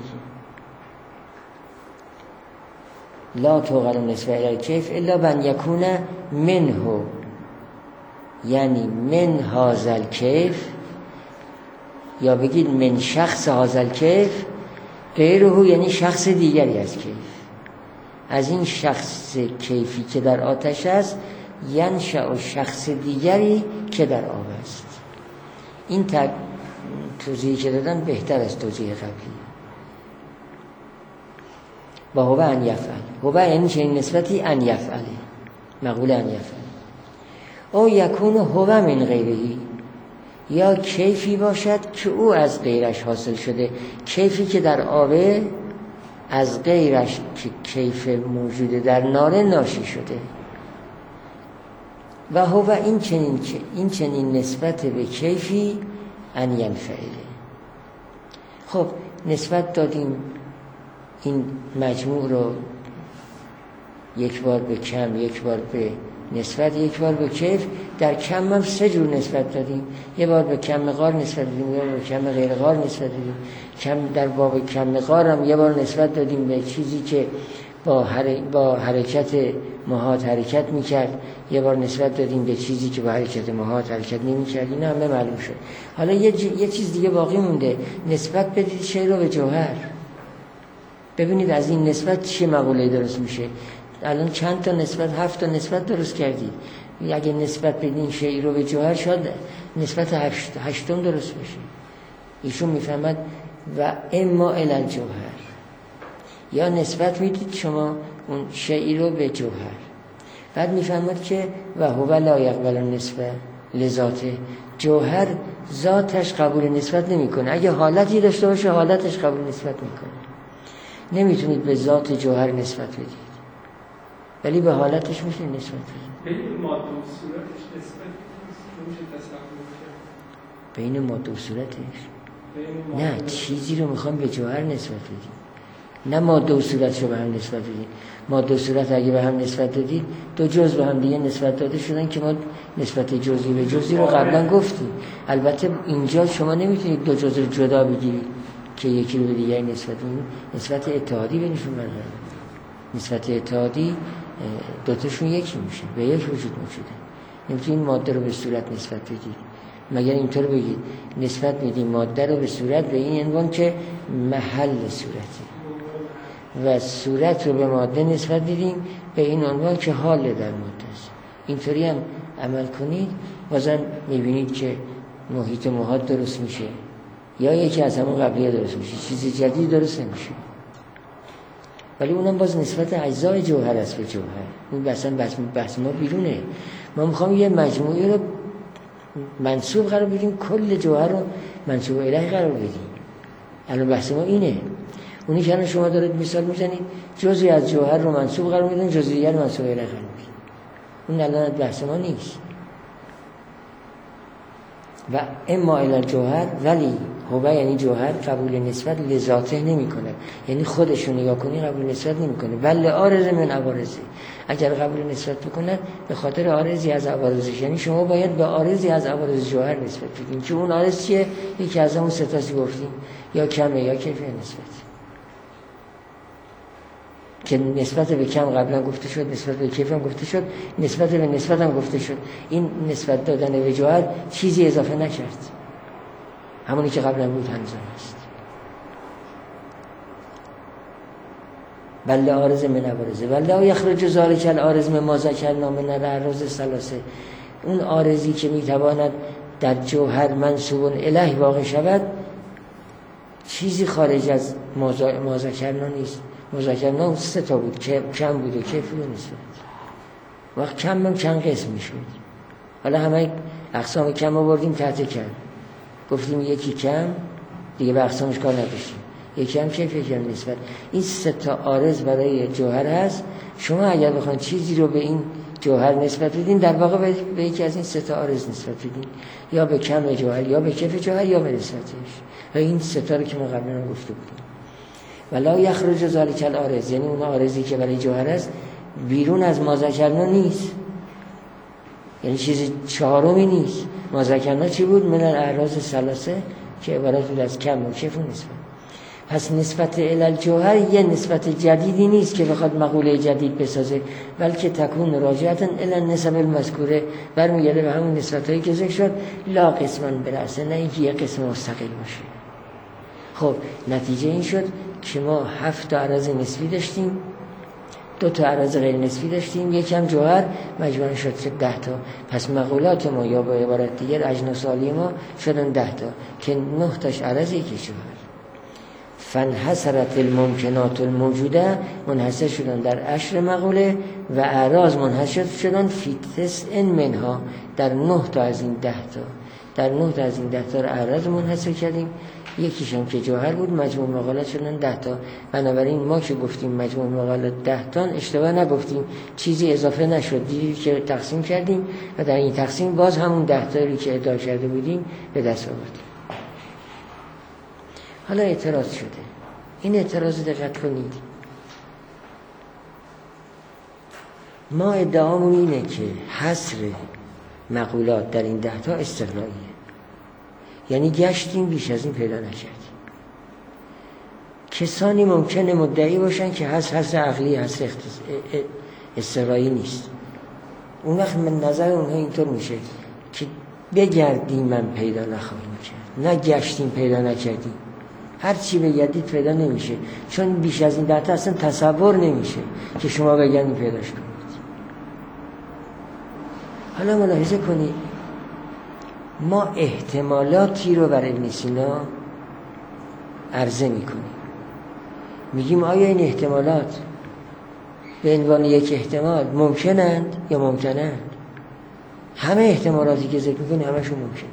لا توقل النسبه الی الکیف الا بان یکون منه، یعنی من هذا الکیف، یا بگید من شخص هذا الکیف، غیره یعنی شخص دیگری از کیف. از این شخص کیفی که در آتش است ینشأ شخص دیگری که در آب است. این توضیحی که دادن بهتر از توضیح قبلی. با هو ان یفعل، هو یعنی چنین نسبتی ان یفعله، مقوله ان یفعل. او یکون هو من غیره، یا کیفی باشد که او از غیرش حاصل شده، کیفی که در آبه از غیرش که کیف موجوده در ناره ناشی شده. و هو این چنین این چنین نسبت به کیفی ان ینفعله. خب نسبت دادیم این مجموع رو یک بار به کم، یک بار به نسبت، یک بار به کیف. در کم هم سه جور نسبت دادیم، یه بار به کم غار نسبت دادیم، یه بار به کم غیر غار نسبت دادیم. کم در باب کم غار هم یه بار نسبت دادیم به چیزی که با, حر... با حرکت محاط حرکت میکرد، یه بار نسبت دادیم به چیزی که با حرکت محاط حرکت نمیکرد. اینا همه معلوم شد. حالا یه, ج... یه چیز دیگه باقی مونده، نسبت بدید شی رو به جوهر. ببینید از این نسبت چه مقوله درست میشه. الان چند تا نسبت، هفت تا نسبت درست کردید. اگه نسبت بدین شیء رو به جوهر شاید نسبت هشت، هشتم درست بشه. ایشون میفهمد و اما الی الجوهر، یا نسبت میدید شما اون شیء رو به جوهر، بعد میفهمد که و هو لا یقبل النسبه لذاته، جوهر ذاتش قبول نسبت نمیکنه. اگه حالتی داشته باشه حالتش قبول نسبت میکنه. نمیتونید به ذات جوهر نسبت بدید، ولی به حالتش میتونید نسبت بدید. بین ماده و صورتش نسبت نمیشه تصور کرد. بین ماده و صورتش نه، چیزی رو میخوام به جوهر نسبت بدید، نه ماده و صورتش رو به هم نسبت بدید. ماده و صورت اگه به هم نسبت دادید دو جزء به هم دیگه نسبت داده شدن که ما نسبت جزئی به جزئی رو قبلا گفتیم. البته اینجا شما نمیتونید دو جزء رو جدا بگیرید که یکی رو به دیگری نسبت بدید. نسبت اتحادی بینشون برقرار، نسبت اتحادی دوتاشون یکی میشه، به یک وجود موجوده. نمیتونید ماده رو به صورت نسبت بدید، مگر اینطور بگید نسبت میدیم ماده رو به صورت به این عنوان که محل صورته، و صورت رو به ماده نسبت دیدیم به این عنوان که حال در ماده است. اینطوری هم عمل کنید بازم میبینید که محیط محاط درست میشه، یا یکی از همون قبلیه درست میشه، چیزی جدید درست نمیشه. ولی اونم باز نسبت اجزای جوهر است به جوهر. اون بحث بحث ما بیرونه. ما میخوام یه مجموعه رو منسوب قرار بدیم، کل جوهر رو منسوب الیه قرار بدیم. الان بحث ما اینه. اونی که الان شما دارید مثال میزنید جزئی از جوهر رو منسوب قرار میدین، جزئی دیگر رو منسوب الیه قرار میدین. اون الان بحث ما نیست. و اما الی الجوهر، ولی هو یعنی جوهر قبول نسبت لذاته نمیکنه، یعنی خودش رو نگاه کنی قبول نسبت نمیکنه، بل عارض من عوارضه. اگر قبول نسبت بکنن به خاطر عارضی از عوارضش، یعنی شما باید به عارضی از عوارض جوهر نسبت بدین که اون عارض چیه؟ یکی از همون سه تاسی گفتیم، یا کمه یا کیفیت نسبت، که نسبت به کم قبلا گفته شد، نسبت به کیف هم گفته شد، نسبت به نسبت هم گفته شد. این نسبت دادن به جوهر چیزی اضافه نکرد، همونی که قبلا بود هنوزم هست. بله عارض من عوارضه بله یخرج ذلک العارض مما ذکرنا من الاعراض الثلاثه. اون عارضی که میتواند در جوهر منسوب الیه واقع شود چیزی خارج از ما ذکرنا نیست. مذاکرنا اون سه تا بود که کم بود و کیفی و نسبت. وقت کم هم چند قسم میشود. حالا همه اقسام کم آوردیم تحت کم، گفتیم یکی کم دیگه به اقسامش کار نداشتیم، یکی هم کیف یکی هم نسبت. این سه تا عارض برای جوهر هست. شما اگر بخواید چیزی رو به این جوهر نسبت بدین در واقع به یکی از این سه تا عارض نسبت بدین، یا به کم جوهر یا به کیف جوهر یا به نسبتش. و این سه تا رو که ما قبلا هم گفته بودیم. ولا یخرج ذلک العارض، یعنی اون عارضی که برای جوهر است بیرون از ما ذکرنا نیست، یعنی چیز چهارمی نیست. ما ذکرنا چی بود؟ من الاعراض الثلاثه که عبارت بود از کم و کیف و نسبت. پس نسبت الی الجوهر یه نسبت جدیدی نیست که بخواد مقوله جدید بسازه، بلکه تکون راجعتا الی النسب المذکوره، برمیگرده به همون نسبتایی که ذکر شد، لا قسما برأسه، نه اینکه یه قسم مستقل باشه. خب نتیجه این شد که ما هفت تا عرض نسبی داشتیم، دو تا عرض غیر نسبی داشتیم، یکم جوهر، مجموعاً شد ده تا. پس مقولات ما یا با عبارت دیگر اجناس عالی ما شدن ده تا که نه تاش عرض یکی جوهر. فانحصرت الممکنات الموجوده، منحصر شدن در عشر مقوله، و اعراض منحصر شدن فی تسع منها، در نه تا از این ده تا. در نه تا از این ده تا اعراض منحصر کردیم، یکیشون که جوهر بود، مجموع مقالات شدن ده تا. بنابراین ما که گفتیم مجموع مقالات ده تا اشتباه نگفتیم، چیزی اضافه نشد، دیدی که تقسیم کردیم و در این تقسیم باز همون ده تایی که ادعا کرده بودیم به دست آوردیم. حالا اعتراض شده. این اعتراض دقت کنید. ما ادعامون اینه که حصر مقولات در این ده تا استقلاییه، یعنی گشتیم بیش از این پیدا نکردیم. کسانی ممکنه مدعی باشن که حصر حصر عقلی، حصر استقلایی نیست. اون وقت من نظر اونها اینطور میشه که بگردیم من پیدا نخواهیم کرد، نه گشتیم پیدا نکردیم. هر چی بگردید پیدا نمیشه، چون بیش از این ده تا اصلا تصور نمیشه که شما بگردید پیداش کنید. حالا ملاحظه کنید ما احتمالاتی رو برای ابن سینا عرضه میکنیم، میگیم آیا این احتمالات به عنوان یک احتمال ممکنند یا ممکنند؟ همه احتمالاتی که ذکر میکنیم همشون ممکنه.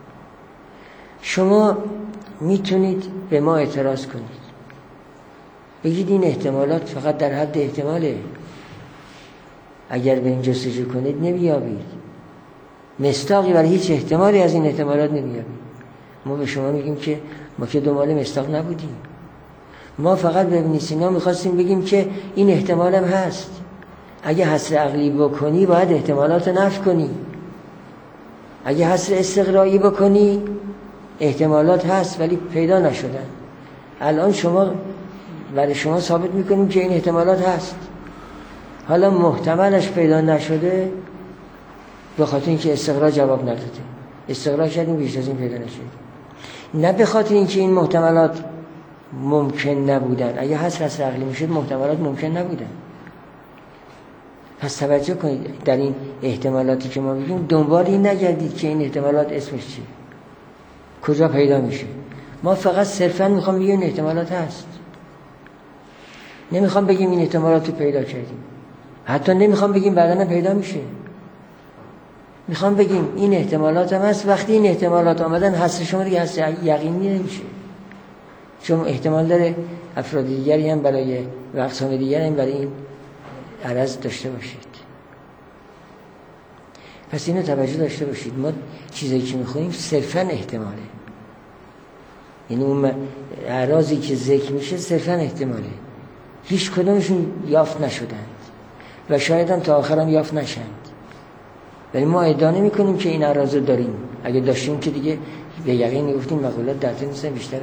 شما میتونید به ما اعتراض کنید، بگید این احتمالات فقط در حد احتماله، اگر به این جستجو کنید نمیابید، مصداقی برای هیچ احتمالی از این احتمالات نمیابید. ما به شما میگیم که ما که دنبال مصداق نبودیم، ما فقط به ابن سینا میخواستیم بگیم که این احتمال هم هست، اگه حصر عقلی بکنی باید احتمالات نفی کنی، اگه حصر استقرایی بکنی احتمالات هست ولی پیدا نشدن. الان شما برای شما ثابت میکنیم که این احتمالات هست، حالا محتملش پیدا نشده به خاطر اینکه استقرا جواب نداده، استقرا کردیم بیش از این پیدا نشده، نه به خاطر اینکه این محتملات ممکن نبودن. اگه حصر حصر عقلی میشد محتملات ممکن نبودن. پس توجه کنید در این احتمالاتی که ما میگیم دنبال این نگردید که این احتمالات اسمش چیه، کجا پیدا میشه. ما فقط صرفا میخوام بگیم این احتمالات هست، نمیخوام بگیم این احتمالات رو پیدا کردیم، حتی نمیخوام بگیم بعداً پیدا میشه، میخوام بگیم این احتمالات هم هست. وقتی این احتمالات آمدن حصر شما دیگه حصر یقینی نمیشه، چون احتمال داره افراد دیگری هم برای و اقسام دیگری هم برای این عرض داشته باشید. پس اینو توجه داشته باشید، ما چیزایی که میخونیم صرفاً احتماله، یعنی اون اعراضی که ذکر میشه صرفاً احتماله، هیچ کدومشون یافت نشدند و شاید هم تا آخر هم یافت نشند، ولی ما ادعا نمی‌کنیم که این اعراض داریم. اگه داشتیم که دیگه به یقین گفتیم مقولات ده تا نیستن بیشترن.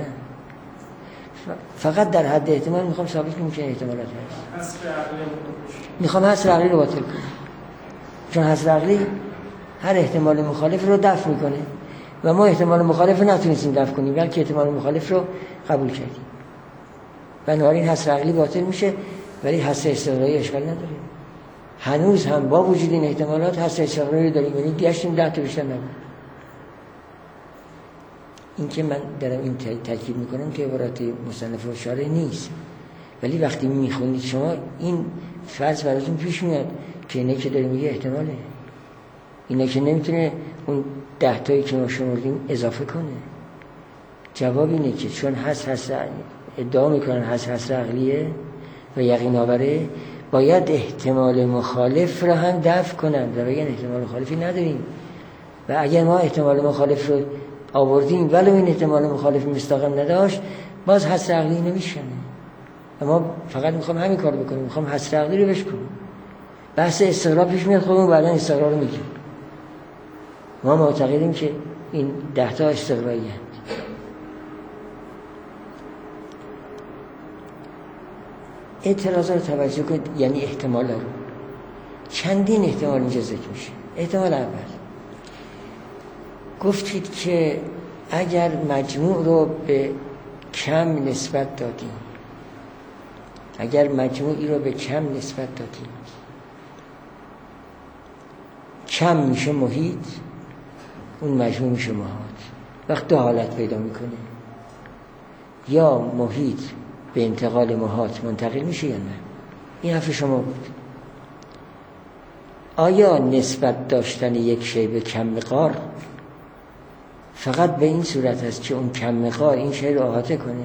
فقط در حد احتمال میخوام ثابت کنم که احتمالات هست. حصر عقلی میخوام حصر عقلی رو باطل کنم، چون حصر عقلی هر احتمال مخالف رو دفع میکنه و ما احتمال مخالف رو نتونستیم دفع کنیم، بلکه احتمال مخالف رو قبول کردیم. بنابراین حصر عقلی باطل میشه، ولی حصر استقرایی اشکال نداره. هنوز هم با وجود این احتمالات حصر استقرایی داریم، یعنی گشتیم ده تا بیشتر نبود. این که من دارم این تاکید میکنم که عبارت مصنف و شارح نیست، ولی وقتی میخونید شما این فرض براتون پیش میاد که اینه که داریم میگه احتماله، اینه که نمیتونه اون ده تایی که ما شمردیم اضافه کنه. جواب اینه که چون حصر حصر ادعا میکنن حصر حصر عقلیه و یقین آوره، باید احتمال مخالف را هم دفع کنن و بگن احتمال مخالفی نداریم، و اگر ما احتمال مخالف رو آوردیم ولو این احتمال مخالف مستقیم نداشت باز حصر عقلی نمیشنه. اما فقط میخوام همین کار بکنیم، میخوام حصر عقلی رو بشکنیم. بحث استقرار پیش میاد، خودمون بعدا استقرار رو میگیم. ما معتقدیم که این ده تا استقرایی هست. اعتراض رو توجه کنید، یعنی احتمال رو چندین احتمال اینجا ذکر میشه. احتمال اول گفتید که اگر مجموع رو به کم نسبت دادیم، اگر مجموعی رو به کم نسبت دادیم، کم میشه محیط، اون مجموع میشه محاط. وقت دو حالت پیدا میکنه، یا محیط به انتقال محاط منتقل میشه یا نه. این حرف شما بود. آیا نسبت داشتن یک شی به کم مقدار فقط به این صورت است که اون کم مقدار این شی رو احاطه کنه،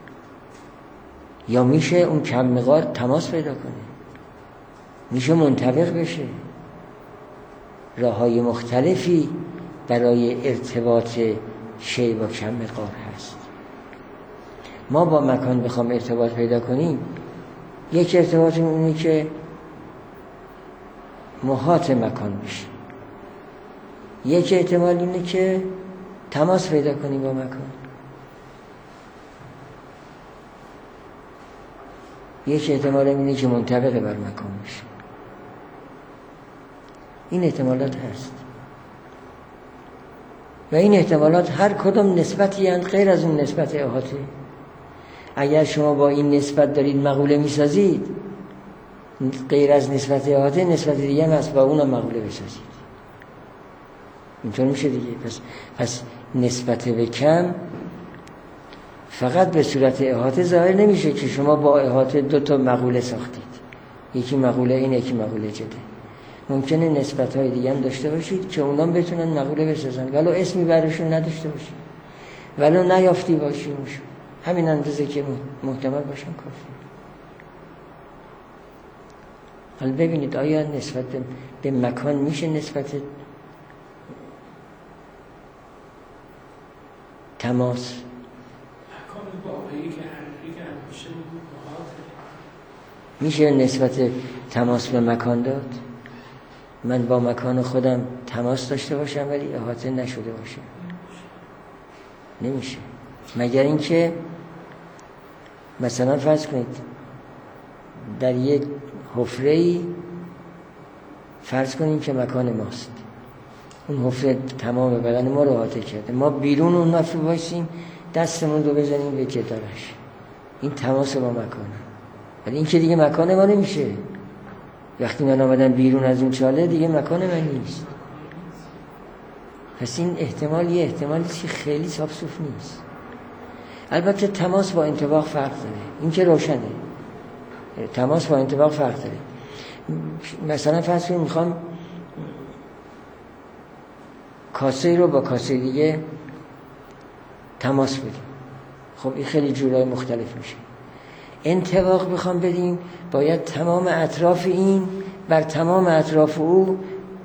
یا میشه اون کم مقدار تماس پیدا کنه، میشه منطبق بشه؟ راه‌های مختلفی برای ارتباط شی با کم مقدار هست. ما با مکان بخوام ارتباط پیدا کنیم، یک ارتباط اینه که محاط مکان بشه، یک احتمال اینه که تماس پیدا کنیم با مکان، یک احتمال اینه که منطبق بر مکان بشه. این احتمالات هست و این احتمالات هر کدام نسبتی هست غیر از اون نسبت احاطه. اگر شما با این نسبت دارید مقوله میسازید، غیر از نسبت احاطه نسبت دیگه هم هست، با اونم مقوله بسازید. اینطور میشه دیگه. پس پس نسبت به کم فقط به صورت احاطه ظاهر نمیشه که شما با احاطه دو تا مقوله ساختید، یکی مقوله این، یکی مقوله جده. ممکنه نسبت‌های دیگه هم داشته باشید که اونام بتونن مقوله بسازن، ولو اسمی براشون نداشته باشید، ولو نیافتی باشیمشون، همین اندازه که محتمل باشن کافی. حالا ببینید آیا نسبت به مکان میشه نسبت تماس؟ مکان واقعی که همیشه که همیشه میشه نسبت تماس به مکان داد؟ من با مکان خودم تماس داشته باشم ولی احاطه نشده باشه؟ نمیشه. مگر اینکه مثلا فرض کنید در یک حفره‌ای فرض کنیم که مکان ماست، اون حفره تمام بدن ما رو احاطه کرده، ما بیرون اون حفره وایسیم دستمون رو بزنیم به جدارش، این تماس با مکانه. ولی این که دیگه مکان ما نمیشه. وقتی من آمدم بیرون از اون چاله دیگه مکان من نیست. پس این احتمال یه احتمالی که خیلی صاف صوف نیست. البته تماس با انطباق فرق داره، این که روشنه. تماس با انطباق فرق داره. مثلا فرض کنیم میخوام کاسه رو با کاسه دیگه تماس بدیم، خب این خیلی جورای مختلف میشه. انطباق بخوام بدیم باید تمام اطراف این بر تمام اطراف او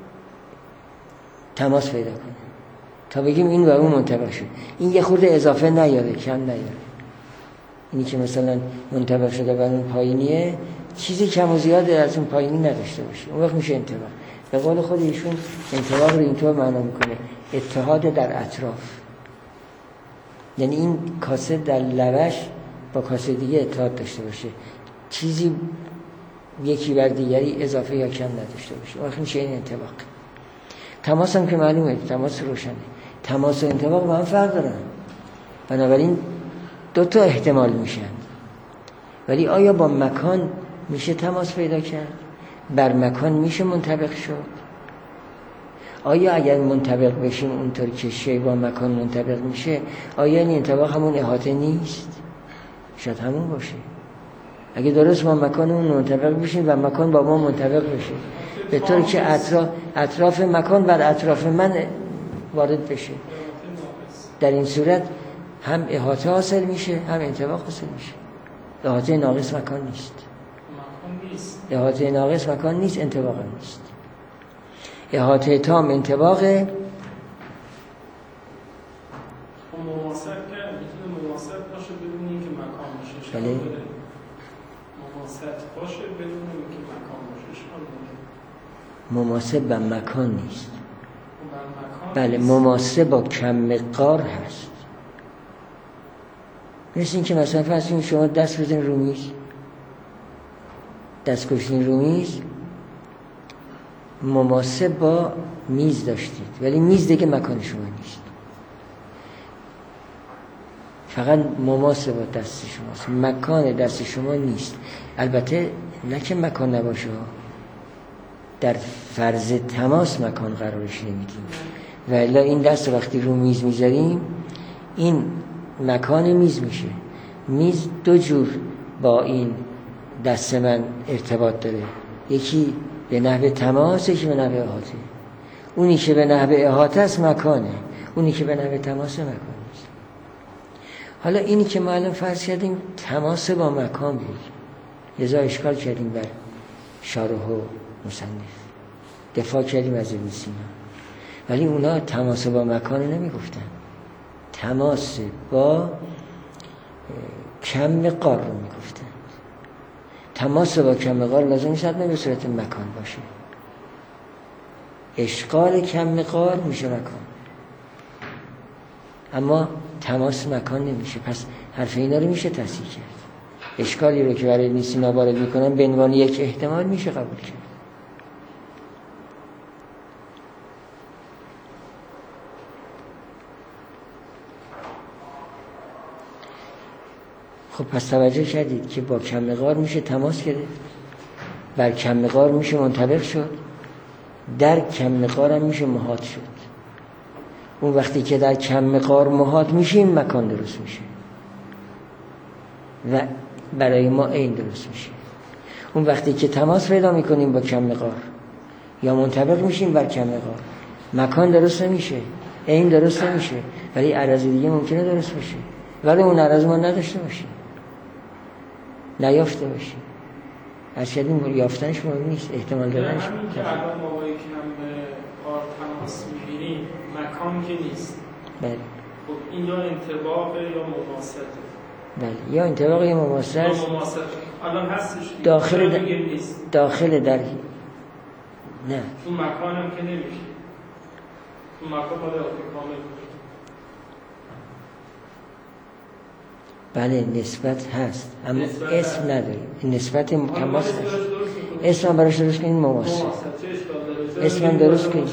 تماس پیدا کنه تا بگیم این و اون منطبق شد. این یه خورده اضافه نیاره، کم نیاره. اینی که مثلا منطبق شده بر اون پایینیه چیزی کم و زیاده از اون پایینی نداشته باشه، اون وقت میشه انطباق. به قول خود ایشون انطباق رو اینطور معنا میکنه: اتحاد در اطراف. یعنی این کاسه در لبش با کاسه دیگه اتحاد داشته باشه، چیزی یکی بر دیگری اضافه یا کم نداشته باشه، اون وقت میشه این انطباق. تماس هم که معلومه، تماس روشنه. تماس و انطباق با هم فرق دارن، بنابراین دو تا احتمال میشن. ولی آیا با مکان میشه تماس پیدا کرد؟ بر مکان میشه منطبق شد؟ آیا اگر منطبق بشیم اونطور که شی با مکان منطبق میشه، آیا این انطباق همون احاطه نیست؟ شاید همون باشه. اگه درست با مکان اون منطبق بشیم و مکان با ما منطبق بشه، به طوری که اطراف, اطراف مکان بر اطراف من وارد بشه، در این صورت هم احاطه حاصل میشه هم انطباق حاصل میشه. احاطه ناقص مکان نیست. احاطه ناقص مکان نیست، انطباق نیست. احاطه تام انطباق. مماثل که میتونه مماثل باشه بدون اینکه مکان باشه. بله. مماثل باشه بدون اینکه مکان باشه. مماثل با مکان نیست. بله، مماثل با کم مقدار هست. مثل این که مثلا فرض کنید شما دست بزنید رو میز، دست کشید رو میز، مماثل با میز داشتید ولی میز دیگه مکان شما نیست، فقط مماثل با دست شماست، مکان دست شما نیست. البته نه که مکان نباشه، در فرض تماس مکان قرارش نمیدیم، و الا این دست وقتی رو میز میذاریم این مکان میز میشه. میز دو جور با این دست من ارتباط داره، یکی به نحو تماس، یکی به نحو احاطه. اونی که به نحو احاطه است مکانه، اونی که به نحو تماس مکان است. حالا اینی که ما الان فرض کردیم تماس با مکان بود، لذا اشکال کردیم بر شارح و مصنف، دفاع کردیم از ابن سینا. ولی اونا تماس با مکان نمی گفتن، تماس با کم مقدار رو می گفتن. تماس با کم مقدار لازم نیست حتما به صورت مکان باشه. اشغال کم مقدار میشه مکان، اما تماس مکان نمیشه. پس حرف اینا رو میشه تصحیح کرد. اشکالی رو که برای ابن سینا وارد میکنن به عنوان یک احتمال میشه قبول کرد. خب پس توجه کردید که با کم مقدار میشه تماس گرفت، بر کم مقدار میشه منطبق شد، در کم مقدار هم میشه محاط شد. اون وقتی که در کم مقدار محاط میشیم مکان درست میشه و برای ما عین درست میشه. اون وقتی که تماس پیدا میکنیم با کم مقدار یا منطبق میشیم بر کم مقدار، مکان درست نمیشه، عین درست نمیشه، ولی عرض دیگه ممکنه درست بشه، ولی اون عرض ما نداشته باشیم، نیافته باشیم. از شدیم یافتنش مهم نیست، احتمال دادنش. همین که الان موقعی که هم کار تماس میبینیم مکان که نیست. بله. خب این یا انطباق یا مماسته. بله، یا انطباق یا مماسته است. یا مماسته. الان هستش. داخل در... داخل در نه. تو مکان هم که نمیشه. تو مکان باید کامل باشه. بله نسبت هست، اما نسبت اسم نداریم. نسبت تماس هست. اسم هم براش درست کنیم مماسته. اسم هم درست کنیم.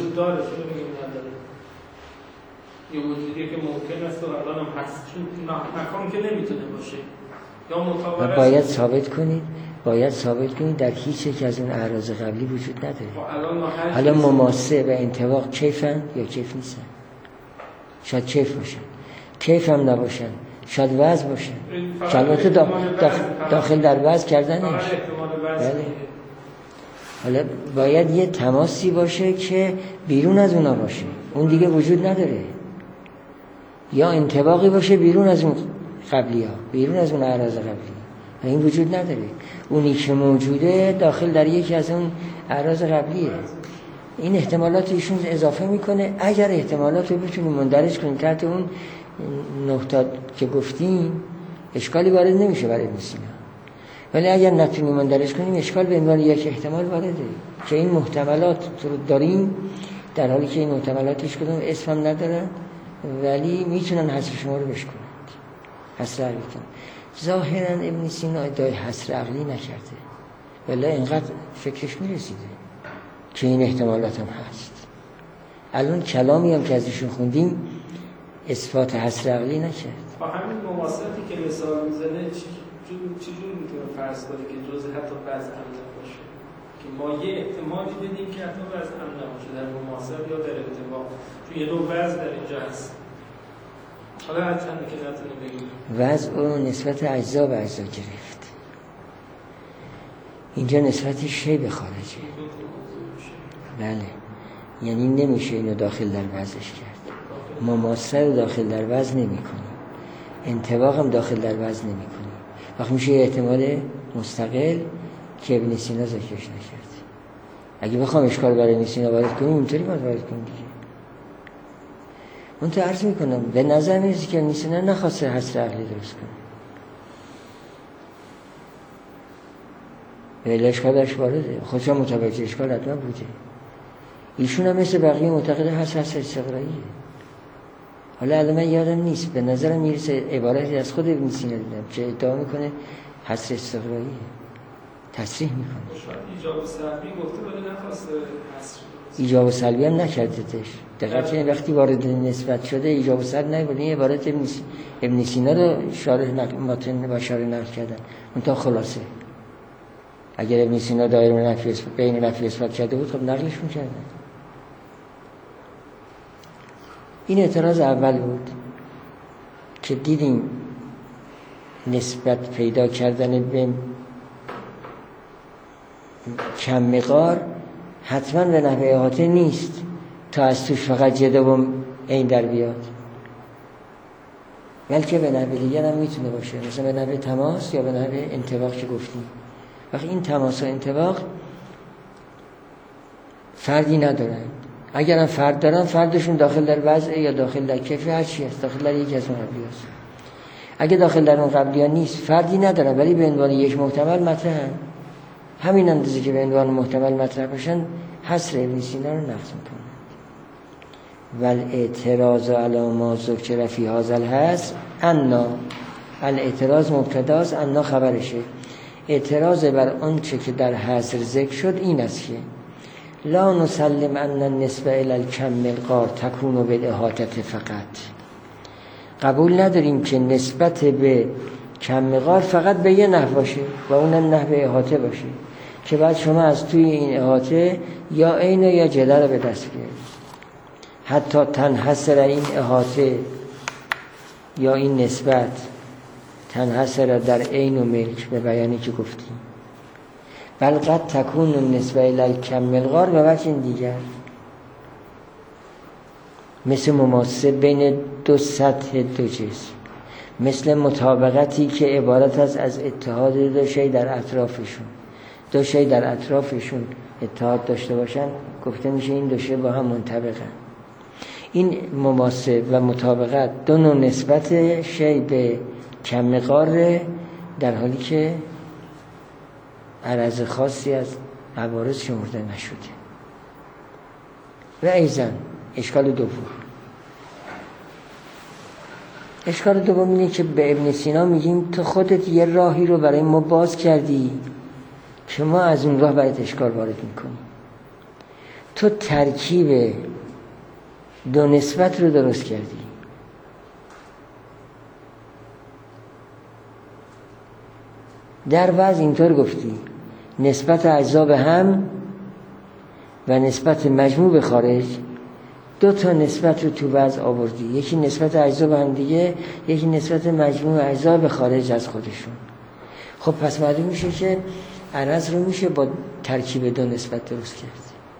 یه وجودی که ممکن است و الان هم هست، چون مکان که نمیتونه باشه یا مطابق و باید ثابت کنید باید ثابت کنید در هیچ یک از اون اعراض قبلی وجود نداره. حالا مماسه و انطباق کیفن یا کیف نیستن، شاید کیف باشن، کیف هم نباشن، شاید وضع باشن، شاید دا داخل در وضع کردنش. بله. حالا باید یه تماسی باشه که بیرون از اونا باشه، اون دیگه وجود نداره، یا انطباقی باشه بیرون از اون قبلی ها، بیرون از اون اعراض قبلی، این وجود نداره. اونی که موجوده داخل در یکی از اون اعراض قبلیه. این احتمالات ایشون اضافه میکنه. اگر احتمالات رو بتونیم مندرج کنیم تحت اون نقطه که گفتیم اشکالی وارد نمیشه برای ابن سینا، ولی اگر نتونیم مندرج کنیم اشکال به عنوان یک احتمال وارده که این محتملات رو داریم، در حالی که این محتملاتش کدوم اسم هم ندارن ولی میتونن حصر شما رو بشکنند، حصر عقلی کنن. ظاهرا ابن سینا ادعای حصر عقلی نکرده، ولی اینقدر فکرش میرسیده که این احتمالات هم هست. الان کلامی هم که ازشون خوندیم اثبات حصر عقلی نکرد. با همین مماستی که مثال میزنه چجور میتونه فرض کنه که جزء حتی بعض امنه باشه، که ما یه احتمالی بدیم که حتی بعض امنه باشه در مماست یا در انطباق، چون یه دو وضع در اینجا هست. حالا هر چنده که نتونه بگیم وضع و نسبت اجزا به اجزا گرفت، اینجا نسبت شی به خارجه. بله، یعنی نمیشه اینو داخل در وضعش کرد. مماست رو داخل در وضع نمی کنیم، انطباق هم داخل در وضع نمی کنیم. وقت میشه یه احتمال مستقل که ابن سینا ذکرش نکرد. اگه بخوام اشکال برای ابن سینا وارد کنیم اونطوری باید وارد کنیم دیگه. اون تو عرض میکنم به نظر میرسه که ابن سینا نخواسته حصر عقلی درست کنه، به اشکال درش وارده، خودشان متوجه اشکال حتما بوده. ایشون هم مثل بقیه معتقد هست حصر استقراییه. حالا الان من یادم نیست، به نظرم میرسه عبارتی از خود ابن سینا دیدم که ادعا میکنه حصر استقراییه، تصریح میکنه. ایجاب و سلبی گفته ولی نخواسته حصر. ایجاب و سلبی هم نکردتش. دقیقاً چه وقتی وارد نسبت شده ایجاب و سلب نبود. این عبارت ابن سی... ابن سینا رو شارح نقل متن و شارح نقل کردن. اون تا خلاصه. اگر ابن سینا دایره نفی اثبات بین نفی اثبات کرده بود خب نقلش می‌کردن. این اعتراض اول بود که دیدیم نسبت پیدا کردن به کم مقدار حتما به نحوه احاطه نیست تا از توش فقط جدا و عین در بیاد، بلکه به نحوه دیگر هم میتونه باشه، مثلا به نحوه تماس یا به نحوه انطباق که گفتیم. وقتی این تماس و انطباق فردی ندارن، اگر هم فرد دارن فردشون داخل در وضع یا داخل در کیف هر چی هست، داخل در یکی از اون قبلی هست. اگه داخل در اون قبلی ها نیست فردی ندارن ولی به عنوان یک محتمل مطرحن، همین اندازه که به عنوان محتمل مطرح باشن حصر ابن سینا رو نقض میکنن. والاعتراض علی ما ذکر فی هذا الحصر انا، الاعتراض مبتداست، انا خبرشه. اعتراض بر آنچه که در حصر ذکر شد این است که لا نسلم ان النسبه الی الکم مقدار تکون بالاحاطه فقط. قبول نداریم که نسبت به کم مقدار فقط به یه نحو باشه و اونم نحو احاطه باشه که بعد شما از توی این احاطه یا عین یا جله رو به دست بیارید. حتی تنحصر این احاطه یا این نسبت تنحصر در عین و ملک به بیانی که گفتیم، بل قد تکون النسبه الی کم مقدار به وجه دیگر، مثل مماسه بین دو سطح دو جسم، مثل مطابقتی که عبارت است از اتحاد دو شی در اطرافشون. دو شی در اطرافشون اتحاد داشته باشن گفته میشه این دو شی با هم منطبقن. این مماسه و مطابقت دو نوع نسبت شی به کم مقدار، در حالی که عرض خاصی از عوارض شمرده نشده. و ایضا اشکال دوم اشکال دوم اینه که به ابن سینا میگیم تو خودت یه راهی رو برای ما باز کردی که ما از اون راه برات اشکال وارد میکنیم. تو ترکیب دو نسبت رو درست کردی. در وضع اینطور گفتی نسبت اجزا به هم و نسبت مجموع به خارج، دو تا نسبت رو تو وضع آوردی، یکی نسبت اجزا به هم دیگه، یکی نسبت مجموع اجزا به خارج از خودشون. خب پس معلوم میشه که عرض رو میشه با ترکیب دو نسبت درست کرد.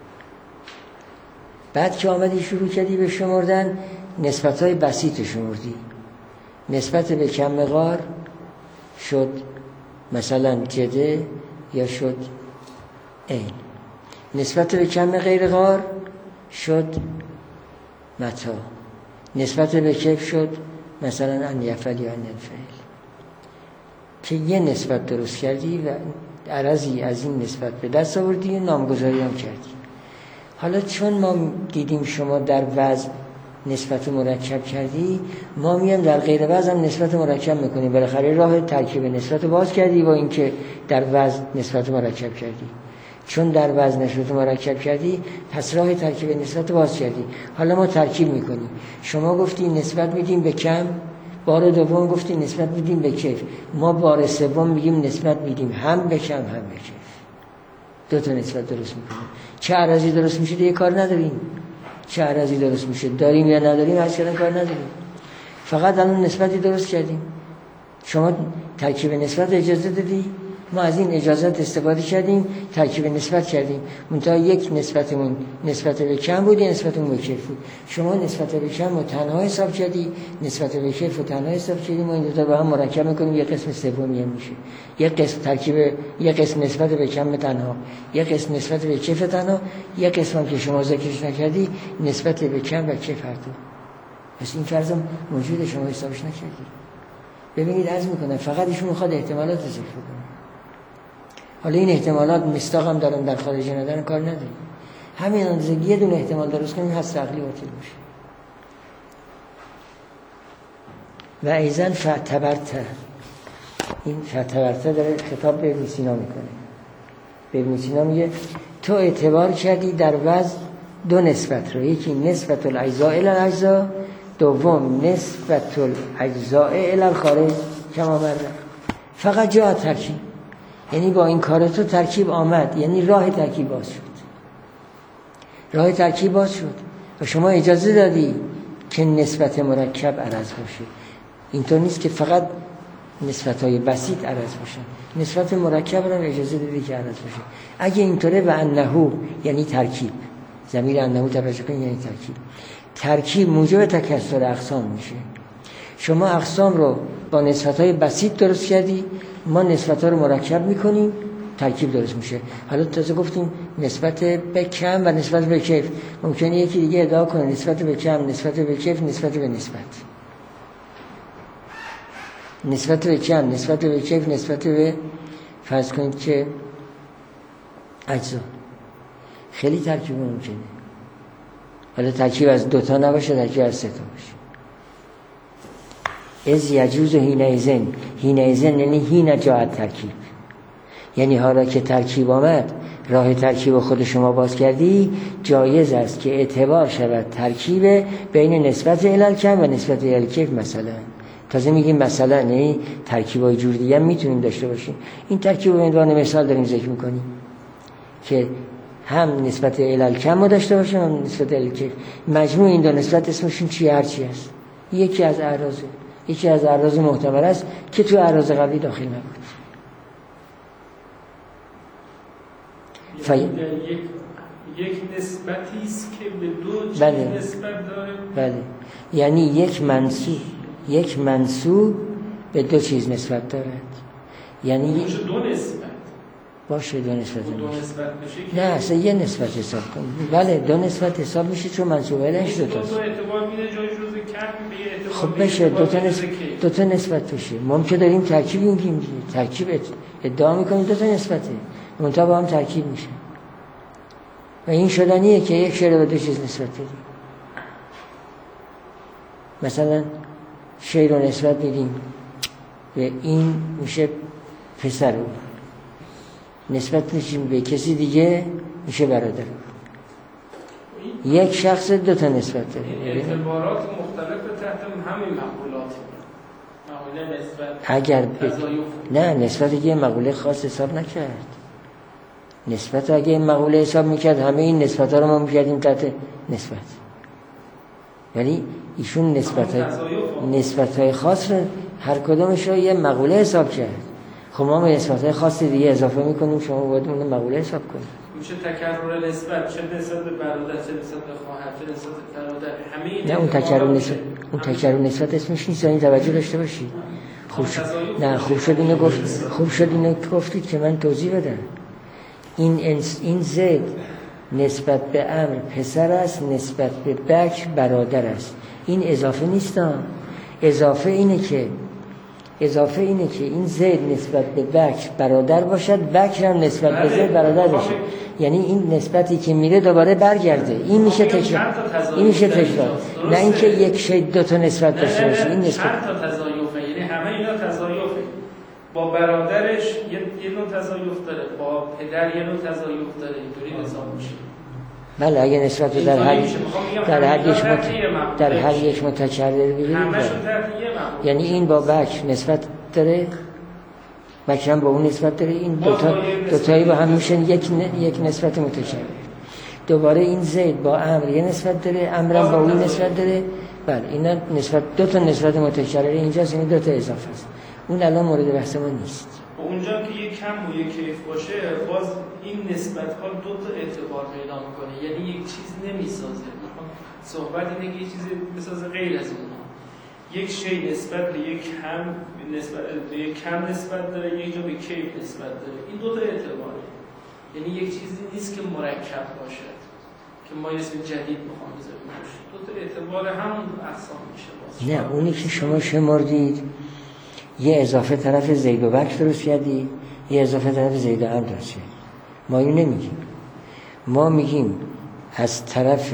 بعد که آمدی شروع کردی به شمردن، نسبت‌های بسیط شمردی. نسبت به کم مقدار شد مثلا جده یا شد عین. نسبت به کم غیر غار شد متا. نسبت به کیف شد مثلا ان یفعل یا ان الفعل. که یه نسبت درست کردی و عرضی از این نسبت به دست آوردی و نامگذاری هم کردی. حالا چون ما دیدیم شما در وزن نسبت مرکب کردی، ما میام در غیر وزن هم نسبت مرکب میکنیم. بالاخره راه ترکیب نسبت باز کردی با اینکه در وزن نسبت مرکب کردی. چون در وزن نسبت مرکب کردی پس راه ترکیب نسبت باز کردی. حالا ما ترکیب میکنیم. شما گفتی نسبت میدیم به کم، بار دوم گفتی نسبت میدیم به کیف، ما بار سوم میگیم نسبت میدیم هم به کم هم به کیف. دو تا نسبت درست میکنیم. چه عرضی درست میشه دیگه کار نداریم. چه عرضی درست میشه داریم یا نداریم از کردن کار نداریم. فقط الان نسبتی درست کردیم. شما ترکیب نسبت اجازه دادی، ما از این اجازت استفاده کردیم، ترکیب نسبت کردیم. منتها یک نسبتمون نسبت به کم بود، نسبتمون به کیف بود. شما نسبت به کم رو تنها حساب کردی، نسبت به کیف رو تنها حساب کردیم. ما این دو تا با هم مرکب میکنیم، یک قسم سومی میشه. یک قسم ترکیب، یک قسم نسبت به کم تنها، یک قسم نسبت به کیف تنها، یک قسم که شما ذکرش نکردی نسبت به کم و کیف هر دو. پس این فرضم موجود شما حسابش نکردی. ببینید عرض میکنم فقط ایشون میخواد احتمالات ذکر کنه. حالا این احتمالات مستاق هم دارن در خارج ندارن کار نداریم. همین اندازه یه دونه احتمال درست کنیم هست عقلی باطل میشه. و ایزن فاعتبرت، این فاعتبرت داره خطاب به ابن سینا میکنه. به ابن سینا میگه تو اعتبار کردی در وضع دو نسبت رو، یکی نسبت الاجزاء الی الاجزاء، دوم نسبت الاجزاء الی الخارج کما مر. فقط جا ترکیب، یعنی با این کار تو ترکیب آمد، یعنی راه ترکیب باز شد. راه ترکیب باز شد و شما اجازه دادی که نسبت مرکب عرض باشه. اینطور نیست که فقط نسبت‌های بسیط عرض باشه، نسبت مرکب را اجازه دادی که عرض باشه. اگه اینطوره و انهو یعنی ترکیب، ضمیر انهو توجه کنید یعنی ترکیب. ترکیب موجب تکثر اقسام میشه. شما اقسام رو با نسبت‌های بسیط درست کردی، ما نسبت‌ها رو مرکب میکنیم، ترکیب درست میشه. حالا تازه گفتیم نسبت به کم و نسبت به کیف. ممکنه یکی دیگه ادعا کنه نسبت به کم، نسبت به کیف، نسبت به نسبت. نسبت به کم، نسبت به کیف، نسبت به فرض کنید که اجزا. خیلی ترکیب ممکنه. حالا ترکیب از دو تا نباشه، ترکیب از سه تا باشه. از یجوز حینئذن، حینئذن یعنی حین جاء ترکیب، یعنی حالا که ترکیب آمد راه ترکیب خود شما باز کردی، جایز است که اعتبار شود ترکیب بین نسبت الی الکم و نسبت الی الکیف. مثلا تازه میگیم مثلا نه ترکیبای جور دیگه هم میتونیم داشته باشیم. این ترکیب به عنوان مثال داریم ذکر میکنیم که هم نسبت علل کم رو داشته باشیم هم نسبت علل کیف. مجموع این دو نسبت اسمشون چی هرچی هست. یکی از اعراض یکی از اعراض محتمل است که تو اعراض قبلی داخل نبود. فی... یک یک نسبتی است که به دو چیز بله. نسبت داره. بله. یعنی یک منسوب یک منسوب به دو چیز نسبت دارد. یعنی باشه دو نسبت باشه دو نسبت دو نسبت بشه نه اصلا یه نسبت حساب کنیم. بله دو نسبت حساب میشه چون منسوب علش دو تاست. دو تا اعتبار میده جای جزء کم به یه اعتبار. خب بشه دو تا نسبت دو تا نسبت بشه. ما که داریم ترکیب میگیم ترکیب ادعا میکنیم دو تا نسبته. منتها با هم ترکیب میشه. و این شدنیه که یک شی رو به دو چیز نسبت بدیم. مثلا شی رو نسبت میدیم به این میشه پسر او، نسبت میشیم به کسی دیگه میشه برادر. یک شخص دو تا نسبت داره. اعتبارات مختلف تحت همین مقولات مقوله نسبت اگر ب... نه نسبت اگه مقوله خاص حساب نکرد، نسبت اگه مقوله حساب میکرد همه این نسبت ها رو ما میکردیم تحت نسبت، ولی ایشون نسبت های نسبت های خاص رو هر کدومش رو یه مقوله حساب کرد. خب ما به نسبت های خاص دیگه اضافه میکنیم، شما باید اون مقوله حساب کنید. میشه تکرر نسبت، چه نسبت به برادر، چه نسبت به خواهر، چه نسبت به برادر، همه نه اون تکرر نسبت اون تکرر نسبت اسمش نیست، این توجه داشته باشید. خوب شد نه خوب شد اینو گفت خوب شد اینو گفتید که من توضیح بدم. این انس... این زد نسبت به امر پسر است، نسبت به بکر برادر است. این اضافه نیست. اضافه اینه که اضافه اینه که این زید نسبت به بکر برادر باشد، بکر هم نسبت به زید برادر باشد. یعنی این نسبتی که میره دوباره برگرده. این میشه تکرار. این میشه تکرار. نه اینکه یک شی دو تا نسبت داشته باشه. این نسبت چند تا تضایفه، یعنی همه اینا تضایفه. با برادرش یه یه نوع تضایف داره، با پدر یه نوع تضایف داره، اینطوری حساب میشه. بله اگه نسبت در هر در هر یک مت... در هر یک متکرر بگیریم، یعنی این با بکر نسبت داره، بکر هم با اون نسبت داره، این دو تا دو تایی با هم میشن یک ن... یک نسبت متکرر. دوباره این زید با امر یه نسبت داره، امر هم با اون نسبت داره. بله اینا نسبت دو تا نسبت متکرر اینجاست، یعنی دو تا اضافه است. اون الان مورد بحث ما نیست. اونجا که یک کم و یک کیف باشه، باز این نسبت ها دو تا اعتبار پیدا میکنه، یعنی یک چیز نمیسازه. صحبت اینه که یک چیز بسازه غیر از اونها. یک شی نسبت به یک کم نسبت به یک کم نسبت داره، یک جا به کیف نسبت داره. این دو تا اعتباره. یعنی یک چیزی نیست که مرکب باشد که ما یه اسم جدید بخوام بذاریم باشه. دو تا اعتبار همون اقسام میشه باز. نه اونی که شما شمردید یه اضافه طرف زید و بکر درست کردی، یه اضافه طرف زید و امر درست کردی. ما اینو نمیگیم. ما میگیم از طرف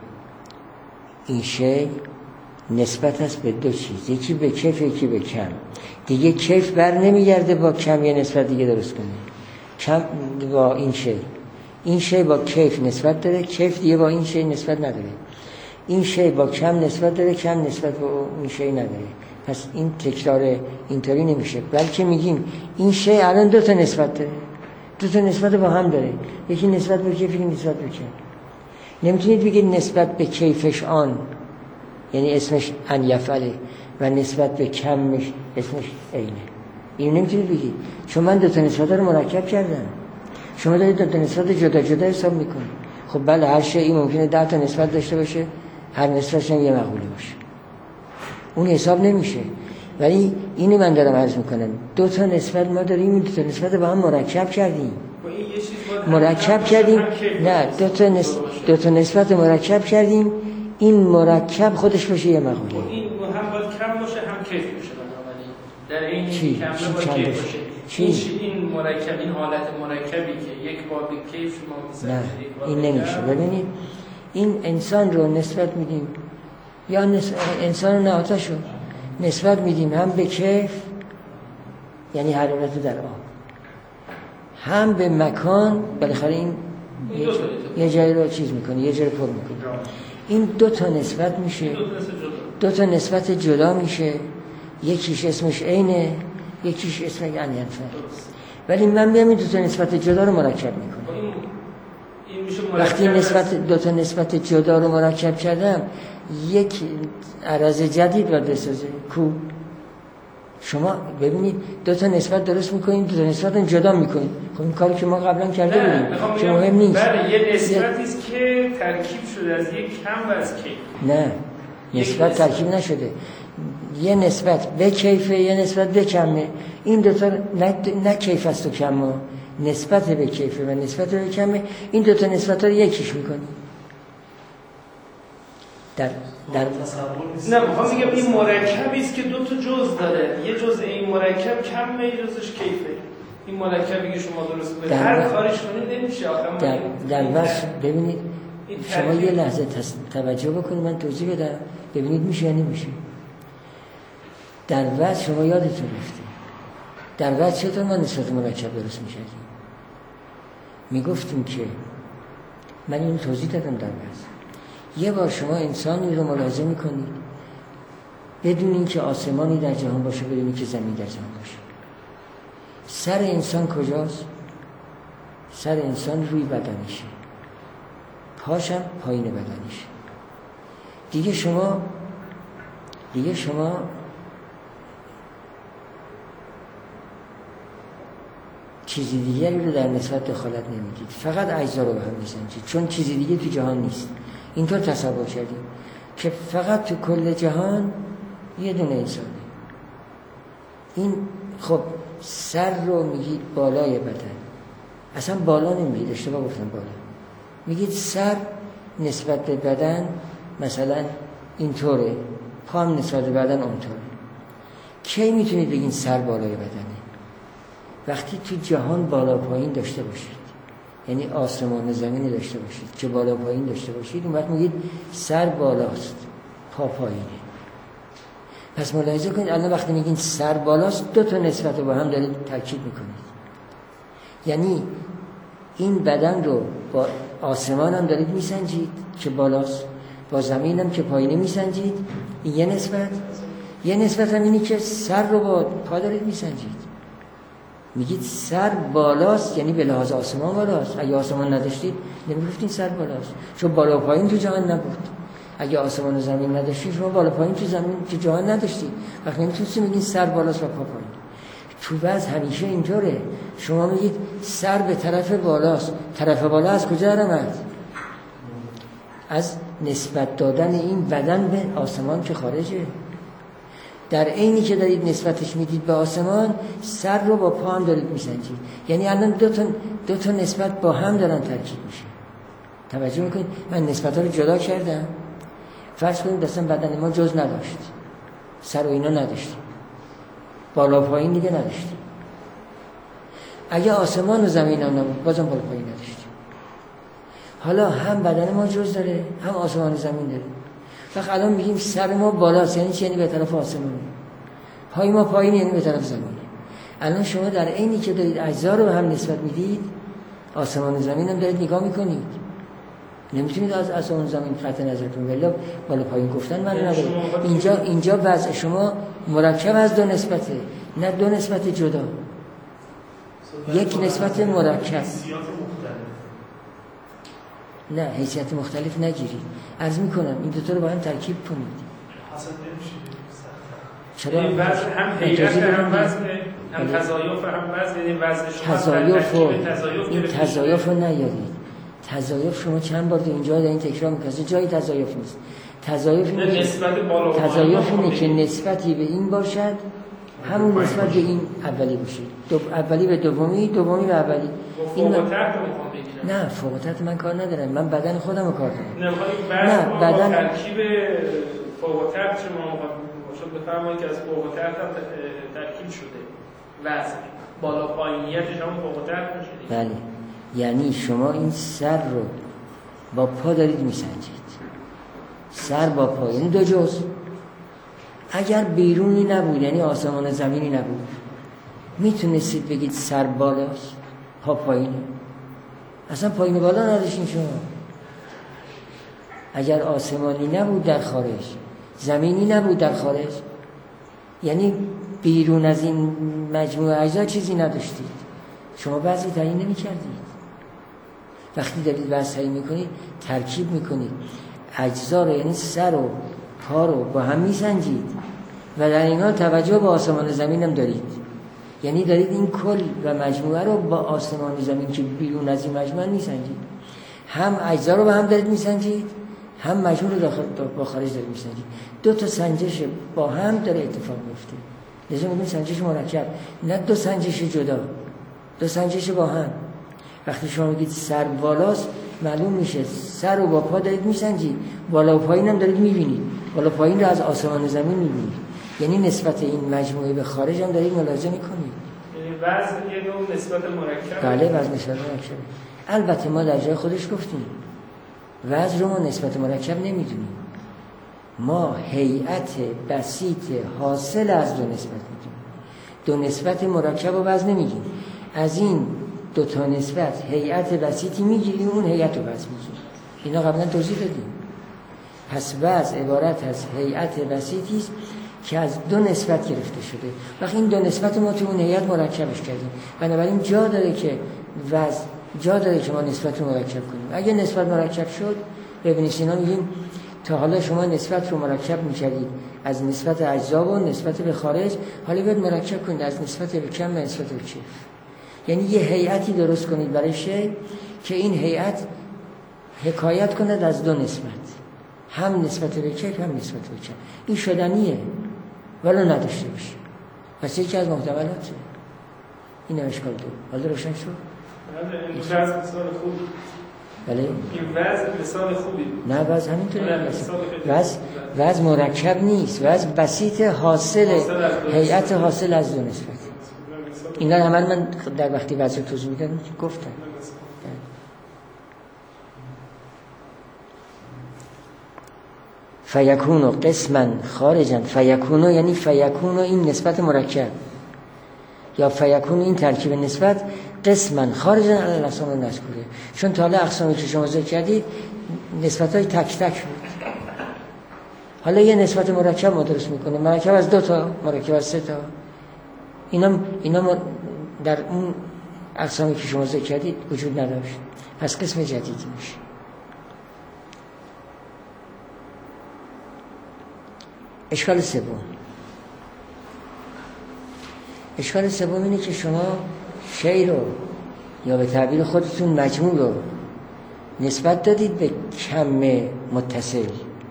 این شی نسبت است به دو چیز، یکی به کیف یکی به کم. دیگه کیف بر نمیگرده با کم یه نسبت دیگه درست کنه. کم با این شی این شی با کیف نسبت داره، کیف دیگه با این شی نسبت نداره. این شی با کم نسبت داره، کم نسبت با این شی نداره. پس این تکرار اینطوری نمیشه، بلکه میگیم این شی الان دو تا نسبت داره، دو تا نسبت با هم داره، یکی نسبت به کیف یکی نسبت به کم. نمیتونید بگید نسبت به کیفش آن یعنی اسمش ان یفعله و نسبت به کمش اسمش اینه. این نمیتونید بگید، چون من دو تا نسبت رو مرکب کردم. شما دارید دو تا نسبت جدا جدا حساب میکنید. خب بله هر شی ممکنه ده تا نسبت داشته باشه، هر نسبتش هم یه مقوله باشه، اون حساب نمیشه. ولی اینو من دارم عرض میکنم، دو تا نسبت ما داریم، دو تا نسبت با هم مرکب کردیم مرکب کردیم نه دو تا نس... دو تا نسبت مرکب کردیم، این مرکب خودش باشه یه مقوله. این هم باید کم باشه هم کیف باشه، بنابراین در این چی؟ کم باشه کیف باشه. چی؟ این مرکب، این حالت مرکبی که یک بار به کیف شما میسازه، نه این نمیشه. ببینید این انسان رو نسبت میدیم یا نس... انسان نهاتشو نسبت میدیم هم به کیف یعنی حرارت در آب، هم به مکان. بالاخره این یه جایی رو چیز میکنه، یه جایی رو پر میکنه. این دو تا نسبت میشه، دو تا نسبت جدا میشه یکیش اسمش عینه، یکیش اسم یعنی انفر. ولی من بیام این دو تا نسبت جدا رو مرکب میکنم. این میشه وقتی نسبت دو تا نسبت جدا رو مرکب کردم، یک عرض جدید باید بسازه. کو شما ببینید دو تا نسبت درست میکنید، دو تا نسبت رو جدا میکنید. خب این کاری که ما قبلا کرده بودیم که مهم نیست. بله یه نسبتی است که ترکیب شده از یک کم و از کیف. نه نسبت ترکیب نشده، یه نسبت به کیفه، یه نسبت به کمه. این دو تا نه, نه کیف است و کمه، نسبت به کیفه و نسبت به کمه. این دو تا نسبت ها رو یکیش میکنید. در در نه میخوام میگم این مرکبی است که دو تا جزء داره، یه جزء این مرکب کمه، یه جزءش کیفه. این مرکبی که شما درست کنید هر کارش کنید نمیشه. آخه در در وصف ببینید شما یه لحظه توجه بکنید، من توضیح بدم ببینید میشه یا نمیشه. در وصف شما یادتون رفته در وصف چطور ما نسبت مرکب درست میشدیم؟ میگفتیم که من اینو توضیح دادم در وصف. یه بار شما انسانی رو ملاحظه میکنید بدون اینکه آسمانی در جهان باشه، بدون اینکه زمین در جهان باشه. سر انسان کجاست؟ سر انسان روی بدنشه، پاشم پایین بدنشه. دیگه شما دیگه شما چیزی دیگری رو در نسبت دخالت نمیدید، فقط اجزا رو به هم میسنجید، چون چیزی دیگه تو جهان نیست. اینطور تصور کردیم که فقط تو کل جهان یه دونه انسانه. این خب سر رو میگید بالای بدن، اصلا بالا نمیگید، اشتباه گفتم بالا. میگید سر نسبت به بدن مثلا اینطوره، پا هم نسبت به بدن اونطوره. کی میتونید بگین سر بالای بدنه؟ وقتی تو جهان بالا پایین داشته باشید، یعنی آسمان و زمین داشته باشید که بالا پایین داشته باشید، اون وقت میگید سر بالاست پا پایینه. پس ملاحظه کنید الان وقتی میگین سر بالاست دو تا نسبت رو با هم دارید ترکیب میکنید. یعنی این بدن رو با آسمان هم دارید میسنجید که بالاست، با زمین هم که پایینه میسنجید. این یه نسبت. یه نسبت هم اینی که سر رو با پا دارید میسنجید. میگید سر بالاست، یعنی به لحاظ آسمان بالاست. اگه آسمان نداشتید نمیگفتین سر بالاست، چون بالا پایین تو جهان نبود. اگه آسمان و زمین نداشتید شما بالا پایین تو زمین تو جهان نداشتید، وقتی نمیتونستید میگین سر بالاست و پا پایین. تو وضع همیشه اینطوره، شما میگید سر به طرف بالاست. طرف بالا از کجا آمد؟ از نسبت دادن این بدن به آسمان که خارجه. در عینی که دارید نسبتش میدید به آسمان، سر رو با پا هم دارید میسنجید. یعنی الان دو تا دو تا نسبت با هم دارن ترکیب میشه. توجه میکنید؟ من نسبت‌ها رو جدا کردم. فرض کنید اصلا بدن ما جز نداشت، سر و اینا نداشتیم، بالا پایین دیگه نداشتیم. اگه آسمان و زمین هم نبود بازم بالا پایین نداشتیم. حالا هم بدن ما جز داره، هم آسمان و زمین داره. وقت الان میگیم سر ما بالاست، یعنی چی؟ یعنی به طرف آسمانه. پای ما پایین، یعنی به طرف زمینه. الان شما در عینی که دارید اجزا رو به هم نسبت میدید، آسمان و زمین هم دارید نگاه میکنید. نمیتونید از آسمان و زمین قطع نظر کنید، ولی بالا پایین گفتن من نداره. اینجا اینجا وضع شما مرکب از دو نسبته، نه دو نسبت جدا. یک نسبت مرکب، نه حیثیت مختلف نگیرید. عرض میکنم این دو تا رو با هم ترکیب کنید. چرا؟ این وضع هم حیرت هم وضع هم تضایف هم وضع، این وضع شما تضایف و این تضایف رو نیارید. تضایف شما چند بار تو اینجا دارین تکرار میکنید، جای تضایف نیست. تضایف اینه نسبت بالا پایین، تضایف اینه که نسبتی به این باشد همون نسبت به این اولی باشه. دو اولی به دومی، دومی به اولی. این فوق تحت میخوام بگیرم. نه فوق تحت من کار ندارم، من بدن خودم رو کار دارم. نه بدن ترکیب فوق تحت شما شما بفرمایید که از فوق تحت هم ترکیب شده. وضع بالا پایینیتش هم فوق تحت میشه. بله. یعنی شما این سر رو با پا دارید میسنجید. سر با پا، یعنی دو جزء. اگر بیرونی نبود، یعنی آسمان و زمینی نبود، میتونستید بگید سر بالاست پا پایینه؟ اصلا پایین بالا نداشتین شما. اگر آسمانی نبود در خارج، زمینی نبود در خارج، یعنی بیرون از این مجموعه اجزا چیزی نداشتید، شما بعضی تعیین نمی کردید. وقتی دارید وزن تعیین میکنید ترکیب میکنید اجزا رو، یعنی سر و پا رو با هم میسنجید و در این حال توجه به آسمان و زمین هم دارید. یعنی دارید این کل و مجموعه رو با آسمان و زمین که بیرون از این مجموعه میسنجید. هم اجزا رو با هم دارید میسنجید، هم مجموعه رو داخل با خارج دارید میسنجید. دو تا سنجش با هم داره اتفاق میفته. لازم میگیم سنجش مرکب، نه دو سنجش جدا، دو سنجش با هم. وقتی شما میگید سر بالاست معلوم میشه سر و با پا دارید میسنجید، بالا و پایین هم دارید میبینید، بالا پایین رو از آسمان و زمین میبینید. یعنی نسبت این مجموعه به خارج هم دارید ملاحظه میکنید. یعنی وزن یه نوع نسبت مرکب. بله وزن نسبت مرکب. البته ما در جای خودش گفتیم وزن رو ما نسبت مرکب نمیدونیم، ما هیئت بسیط حاصل از دو نسبت میدونیم. دو نسبت مرکب و وزن نمیگیم، از این دو تا نسبت هیئت بسیطی میگیریم، اون هیئت رو وزن میگیریم. اینا قبلا توضیح دادیم. پس وزن عبارت از هیئت بسیطی است که از دو نسبت گرفته شده. وقتی این دو نسبت ما تو اون هیئت مرکبش کردیم، بنابراین جا داره که وزن جا داره که ما نسبت رو مرکب کنیم. اگه نسبت مرکب شد، ببینید اینا میگیم تا حالا شما نسبت رو مرکب می‌کردید از نسبت اجزا و نسبت به خارج، حالا باید مرکب کنید از نسبت به کم و نسبت به کیف. یعنی یه هیئتی درست کنید برای شی که این هیئت حکایت کند از دو نسبت، هم نسبت به کیف هم نسبت به کم. این شدنیه ولو نداشته باشه، پس یکی از محتملاته. این اشکال داره. حالا روشن شد؟ این وزن مثال خوبی. بله. این وزن مثال خوبی. نه وزن همینطوره. وزن وزن مرکب نیست، وزن بسیط حاصل هیئت حاصل از دو نسبت. اینا همه من در وقتی وزن توضیح میدادم گفتم. فیکونو قسما خارجا، فیکونو یعنی فیکونو این نسبت مرکب، یا فیکونو این ترکیب نسبت قسما خارجا علی الاقسام المذکوره. چون تا حالا اقسامی که شما ذکر کردید نسبت‌های تک تک بود، حالا یه نسبت مرکب ما درست میکنه، مرکب از دو تا، مرکب از سه تا. اینا اینا در اون اقسامی که شما ذکر کردید وجود نداشت، پس قسم جدیدی میشه. اشکال سوم اشکال سوم اینه که شما شی رو یا به تعبیر خودتون مجموع رو نسبت دادید به کم متصل.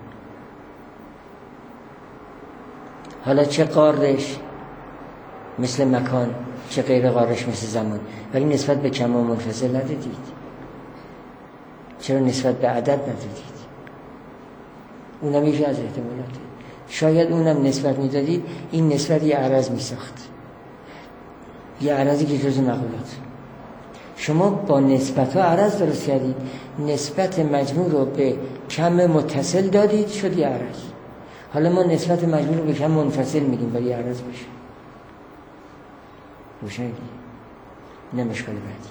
حالا چه قارش مثل مکان، چه غیر قارش مثل زمان، ولی نسبت به کم و منفصل ندادید. چرا نسبت به عدد ندادید؟ اونم یکی از احتمالاته. شاید اونم نسبت میدادید، این نسبت یه عرض میساخت، یه عرضی که جز مقولات. شما با نسبت ها عرض درست کردید، نسبت مجموع رو به کم متصل دادید، شد یه عرض. حالا ما نسبت مجموع رو به کم منفصل میگیم ولی عرض بشه. روشنی نمشکل بعدی.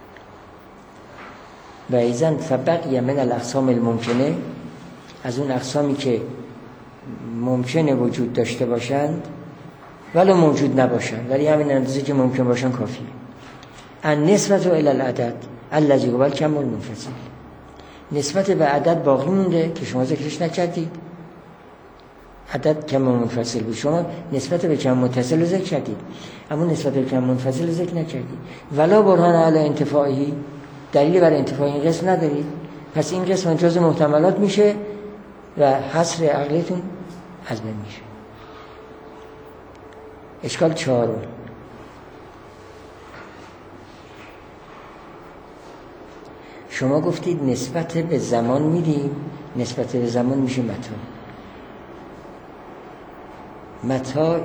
و ایزن فبقی من الاقسام الممکنه، از اون اقسامی که ممکنه وجود داشته باشند ولو موجود نباشند، ولی همین اندازه که ممکن باشن کافیه. ان نسبت الی العدد الذی هو الکم المنفصل، نسبت به عدد باقی مونده که شما ذکرش نکردید. عدد کم منفصل بود، شما نسبت به کم متصل رو ذکر کردید، اما نسبت به کم منفصل رو ذکر نکردید. ولا برهان علی انتفاعی، دلیلی برای انتفاع این قسم ندارید، پس این قسم جزء محتملات میشه و حصر عقلیتون از بین میشه. اشکال چهارم، شما گفتید نسبت به زمان میدیم، نسبت به زمان میشه متا. متا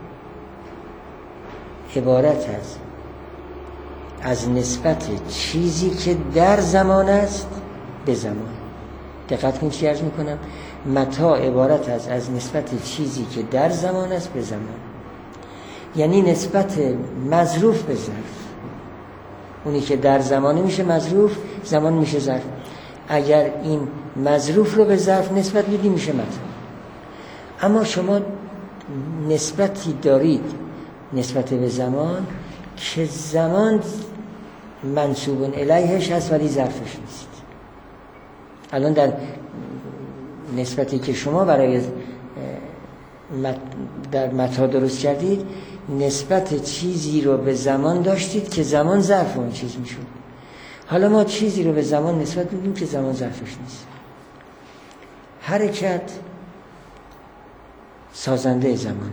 عبارت از از نسبت چیزی که در زمان است به زمان. دقت کنید چی عرض میکنم؟ متا عبارت از از نسبت چیزی که در زمان است به زمان، یعنی نسبت مظروف به ظرف. اونی که در زمانه میشه مظروف، زمان میشه ظرف. اگر این مظروف رو به ظرف نسبت بدی میشه متا. اما شما نسبتی دارید نسبت به زمان که زمان منصوب الیهش هست ولی ظرفش نیست. الان در نسبتی که شما برای در متا درست کردید نسبت چیزی رو به زمان داشتید که زمان ظرف اون چیز میشود. حالا ما چیزی رو به زمان نسبت میدیم که زمان ظرفش نیست. حرکت سازنده زمانه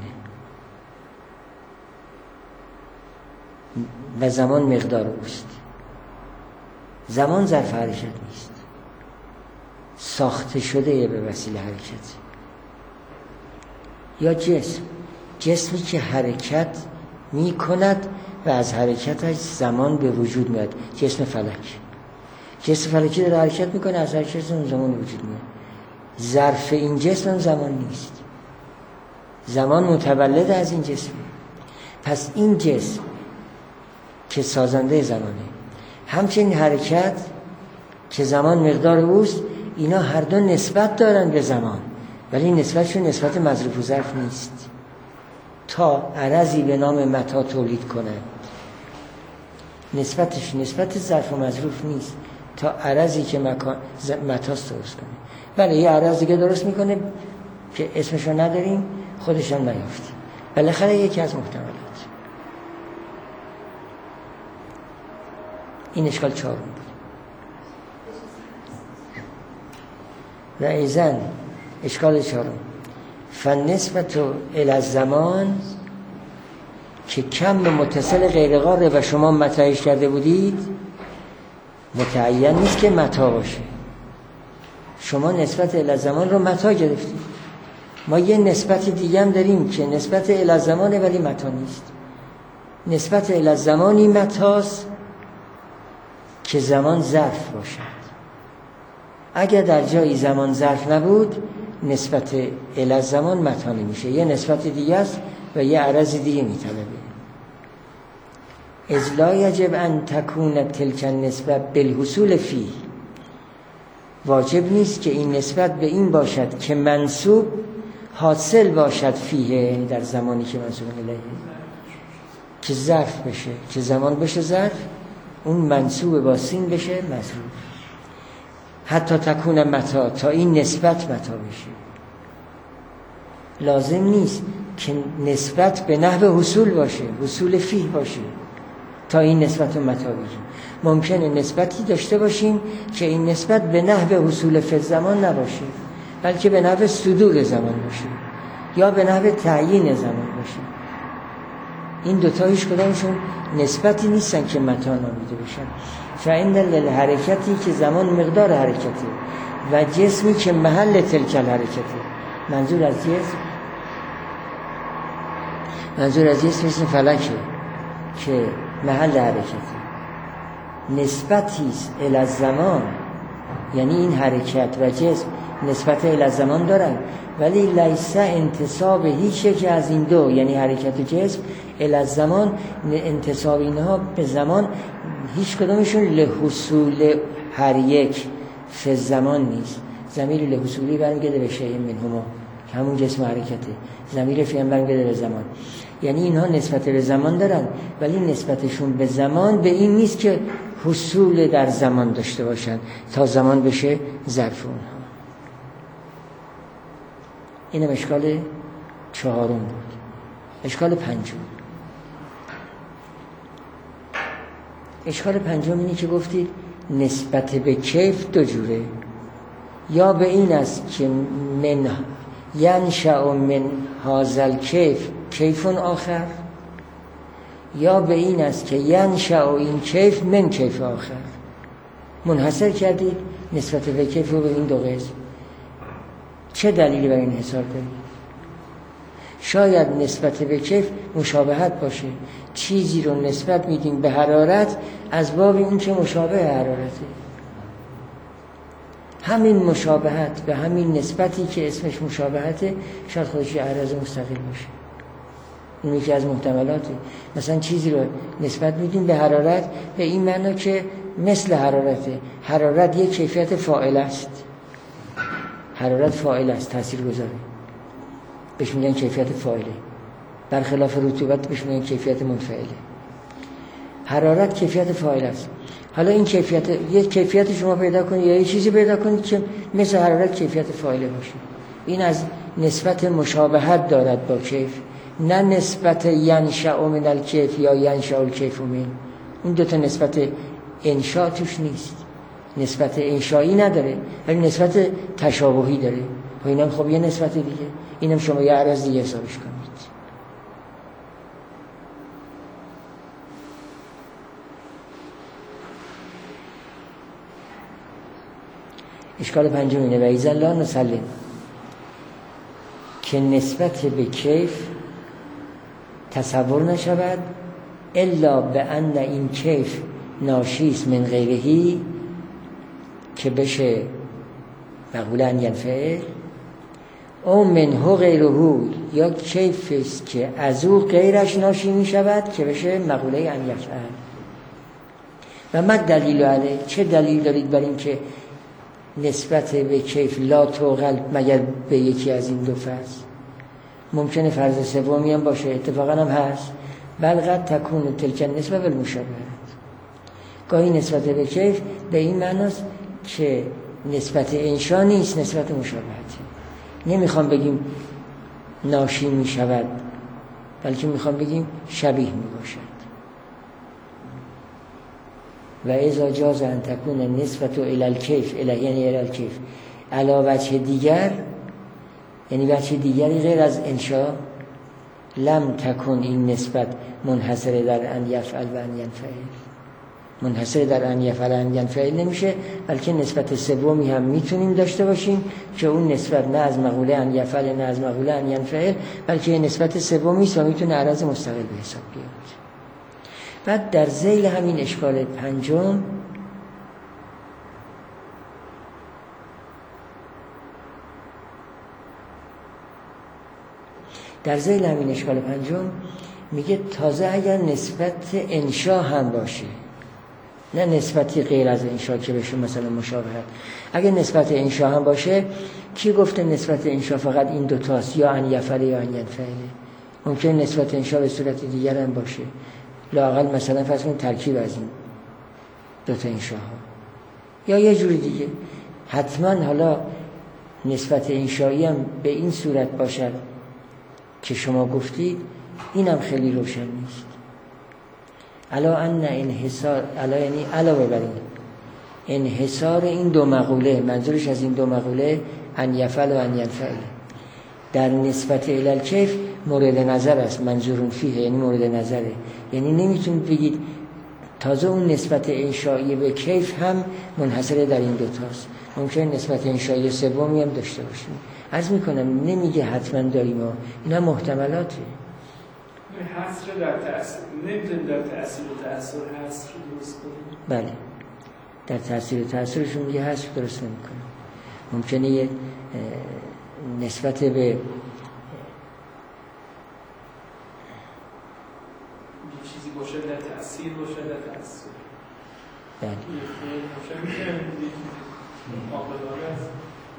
و زمان مقدار اوست. زمان ظرف حرکت نیست، ساخته شده به وسیله حرکت. یا جسم جسمی که حرکت می کند و از حرکتش زمان به وجود میاد. جسم فلک جسم فلکی داره حرکت میکنه، از حرکتش زمان به وجود میاد. ظرف این جسم زمان نیست، زمان متولد از این جسم. پس این جسم که سازنده زمانه، همچنین حرکت که زمان مقدار اوست، اینا هر دو نسبت دارن به زمان ولی نسبتشون نسبت مظروف و ظرف نیست تا عرضی به نام متا تولید کنند. نسبتش نسبت ظرف و مظروف نیست تا عرضی که مکان متاست درست کنه. بله یه عرض دیگه درست میکنه که اسمشو نداریم، خودشان نیافتیم. بالاخره یکی از محتملات. این اشکال چهارم بود. و ایزن اشکال چهارم فالنسبت الی الزمان که کم متصل غیرقاره و شما متعیش کرده بودید متعین نیست که متا باشه. شما نسبت الی الزمان رو متا گرفتید. ما یه نسبت دیگه هم داریم که نسبت الی الزمانه ولی متا نیست. نسبت الی الزمانی متاست که زمان ظرف باشد. اگر در جایی زمان ظرف نبود نسبت الی الزمان متا نمیشه، یه نسبت دیگه است و یه عرض دیگه میطلبه. اذ لا یجب ان تکون تلک النسبه بالحصول فیه، واجب نیست که این نسبت به این باشد که منسوب حاصل باشد فیه، در زمانی که منسوب الیه، که ظرف بشه، که زمان بشه ظرف، اون منسوب با سین بشه مظروف. حتی تکون متا، تا این نسبت متا بشه. لازم نیست که نسبت به نحو حصول باشه، حصول فیه باشه تا این نسبت رو متا بگیم. ممکنه نسبتی داشته باشیم که این نسبت به نحو حصول فی زمان نباشه بلکه به نحو صدور زمان باشه یا به نحو تعیین زمان باشه. این دوتا هیچ کدامشون نسبتی نیستن که متا نامیده بشن. فإن للحرکتی که زمان مقدار حرکته و جسمی که محل تلک الحرکته. منظور از جسم منظور از جسم اسم فلکه که محل حرکته. نسبتی است الی الزمان، یعنی این حرکت و جسم نسبت الی الزمان دارن ولی لیس انتساب هیچ یک از این دو، یعنی حرکت و جسم، الی الزمان، انتساب اینها به زمان هیچ کدامشون لحصول هر یک فی زمان نیست. ضمیر لحصولی برمیگرده به شیء منهما که همون جسم حرکته، ضمیر فی هم برمیگرده به زمان. یعنی اینها نسبت به زمان دارن ولی نسبتشون به زمان به این نیست که حصول در زمان داشته باشن تا زمان بشه ظرف اونها. اینم اشکال چهارم بود. اشکال پنجم اشکال پنجم اینی که گفتید نسبت به کیف دو جوره. یا به این است که من ینشأ من هذا کیف کیفون آخر، یا به این است که ینشأ این کیف من کیف آخر. منحصر کردید نسبت به کیف رو به این دو قسم. چه دلیلی برای این حساب دارید؟ شاید نسبت به کیف مشابهت باشه، چیزی رو نسبت میدیم به حرارت از باب این که مشابه حرارته. همین مشابهت به همین نسبتی که اسمش مشابهته شاید خودش یه عرض مستقل باشه. این یکی از محتملاته. مثلا چیزی رو نسبت میدیم به حرارت به این معنی که مثل حرارته. حرارت یک کیفیت فاعل است، حرارت فاعل است، تاثیر گذاره. بهش میگن کیفیت فاعله، برخلاف رطوبت بهش میگن کیفیت منفعله. حرارت کیفیت فاعل است. حالا این کیفیت، یه کیفیت شما پیدا کنید یا یه چیزی پیدا کنید که مثل حرارت کیفیت فاعله باشه. این از نسبت مشابهت دارد با کیف، نه نسبت ینشأ من الکیف یا ینشأ الکیف من. این دو تا نسبت انشاء توش نیست، نسبت انشایی نداره ولی نسبت تشابهی داره. و اینم خب یه نسبت دیگه، اینم شما یه عرض دیگه حسابش کنید. اشکال پنجم اینه و ایزا لا نسلم، که نسبت به کیف تصور نشود الا به ان این کیف ناشیست من غیرهی، که بشه مقوله ان ینفعل، او منه غیره، یا کیفی است که از او غیرش ناشی می شود که بشه مقوله ان یفعل. و ما دلیل علیه، چه دلیل دارید بر این که نسبت به کیف لا توغل مگر به یکی از این دو فرض؟ ممکنه فرض سومی هم باشه، اتفاقا هم هست، بل قد تکون تلک النسبه بالمشابهت. گاهی نسبت به کیف به این معناست که نسبت انشا نیست، نسبت مشابهتی. نمیخوام بگیم ناشی می شود، بلکه میخوام بگیم شبیه می باشد. و اذا جاز ان تکون نسبت الی الکیف الی یعنی الی الکیف علی وجه دیگر، یعنی وجه دیگری غیر از انشا، لم تکن این نسبت منحصر در ان یفعل و ان ینفعل، منحصر در ان یفعل و ان ینفعل نمیشه، بلکه نسبت سومی هم میتونیم داشته باشیم که اون نسبت نه از مقوله ان یفعل نه از مقوله ان ینفعل، بلکه نسبت سومی است و میتونه عرض مستقل به حساب بیاد. بعد در ذیل همین اشکال پنجم در ذیل همین اشکال پنجم میگه تازه اگر نسبت انشا هم باشه، نه نسبتی غیر از انشا که بشه مثلا مشابهت، اگر نسبت انشا هم باشه، کی گفته نسبت انشا فقط این دوتاست، یا ان یفعل یا ان ینفعل؟ ممکن نسبت انشا به صورت دیگر هم باشه، لااقل مثلا فرض کنید ترکیب از این دو تا انشاها یا یه جوری دیگه. حتما حالا نسبت انشایی هم به این صورت باشد که شما گفتید، اینم خیلی روشن نیست. علا ان انحصار، علا یعنی علاوه بر این انحصار این دو مقوله، منظورش از این دو مقوله ان یفعل و ان ینفعل در نسبت الی الکیف مورد نظر است، منظورون فیه یعنی مورد نظره. یعنی نمیتونید بگید تازه اون نسبت انشایی به کیف هم منحصر در این دوتاست، ممکن نسبت انشایی سومی هم داشته باشیم. عرض میکنم نمیگه حتما داریم ها، اینا محتملاته. حصر در تأثیر، نمیتونیم در تأثیر و تأثیر حصر درست کنیم. بله، در تأثیر و تأثیرشون میگه حصر درست نمیکنه. ممکنه یه نسبت به چیزی باشه در تأثیر باشه در تأثیر. بله. یه فعل باشه میشه مقابلانه است.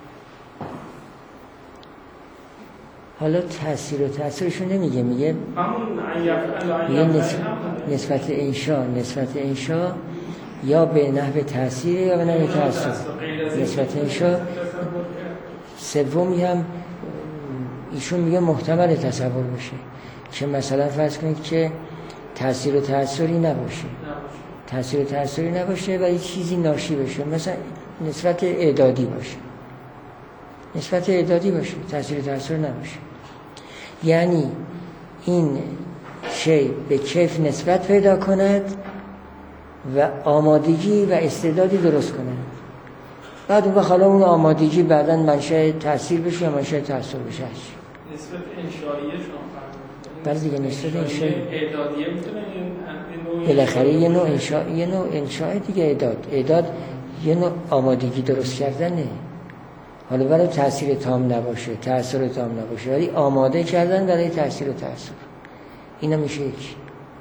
حالا تأثیر و تأثیرشون نمیگه، میگه میگه نسبت, نسبت انشا نسبت انشا یا به نحو تأثیر یا به نحو تأثیر. نسبت انشا سومی هم ایشون میگه محتمل تصور بشه که مثلا فرض کنید که تأثیر و تأثیری نباشه، تأثیر و تأثیری نباشه ولی چیزی ناشی بشه، مثلا نسبت اعدادی باشه، نسبت اعدادی باشه، تأثیر و تأثیر نباشه. یعنی این شی به کیف نسبت پیدا کند و آمادگی و استعدادی درست کند، بعد اون حالا اون آمادگی بعداً منشأ تأثیر بشه یا منشأ تأثیر بشه. نسبت انشائیه شما فرمودید. بله دیگه، نسبت انشائیه اعدادیه میتونه بالاخره یه نوع انشاء، یه نوع انشاء دیگه. اعداد اعداد یه نوع آمادگی درست کردنه. حالا برای تأثیر تام نباشه، تأثیر تام نباشه، ولی آماده کردن برای تأثیر و تأثیر، اینا میشه یک.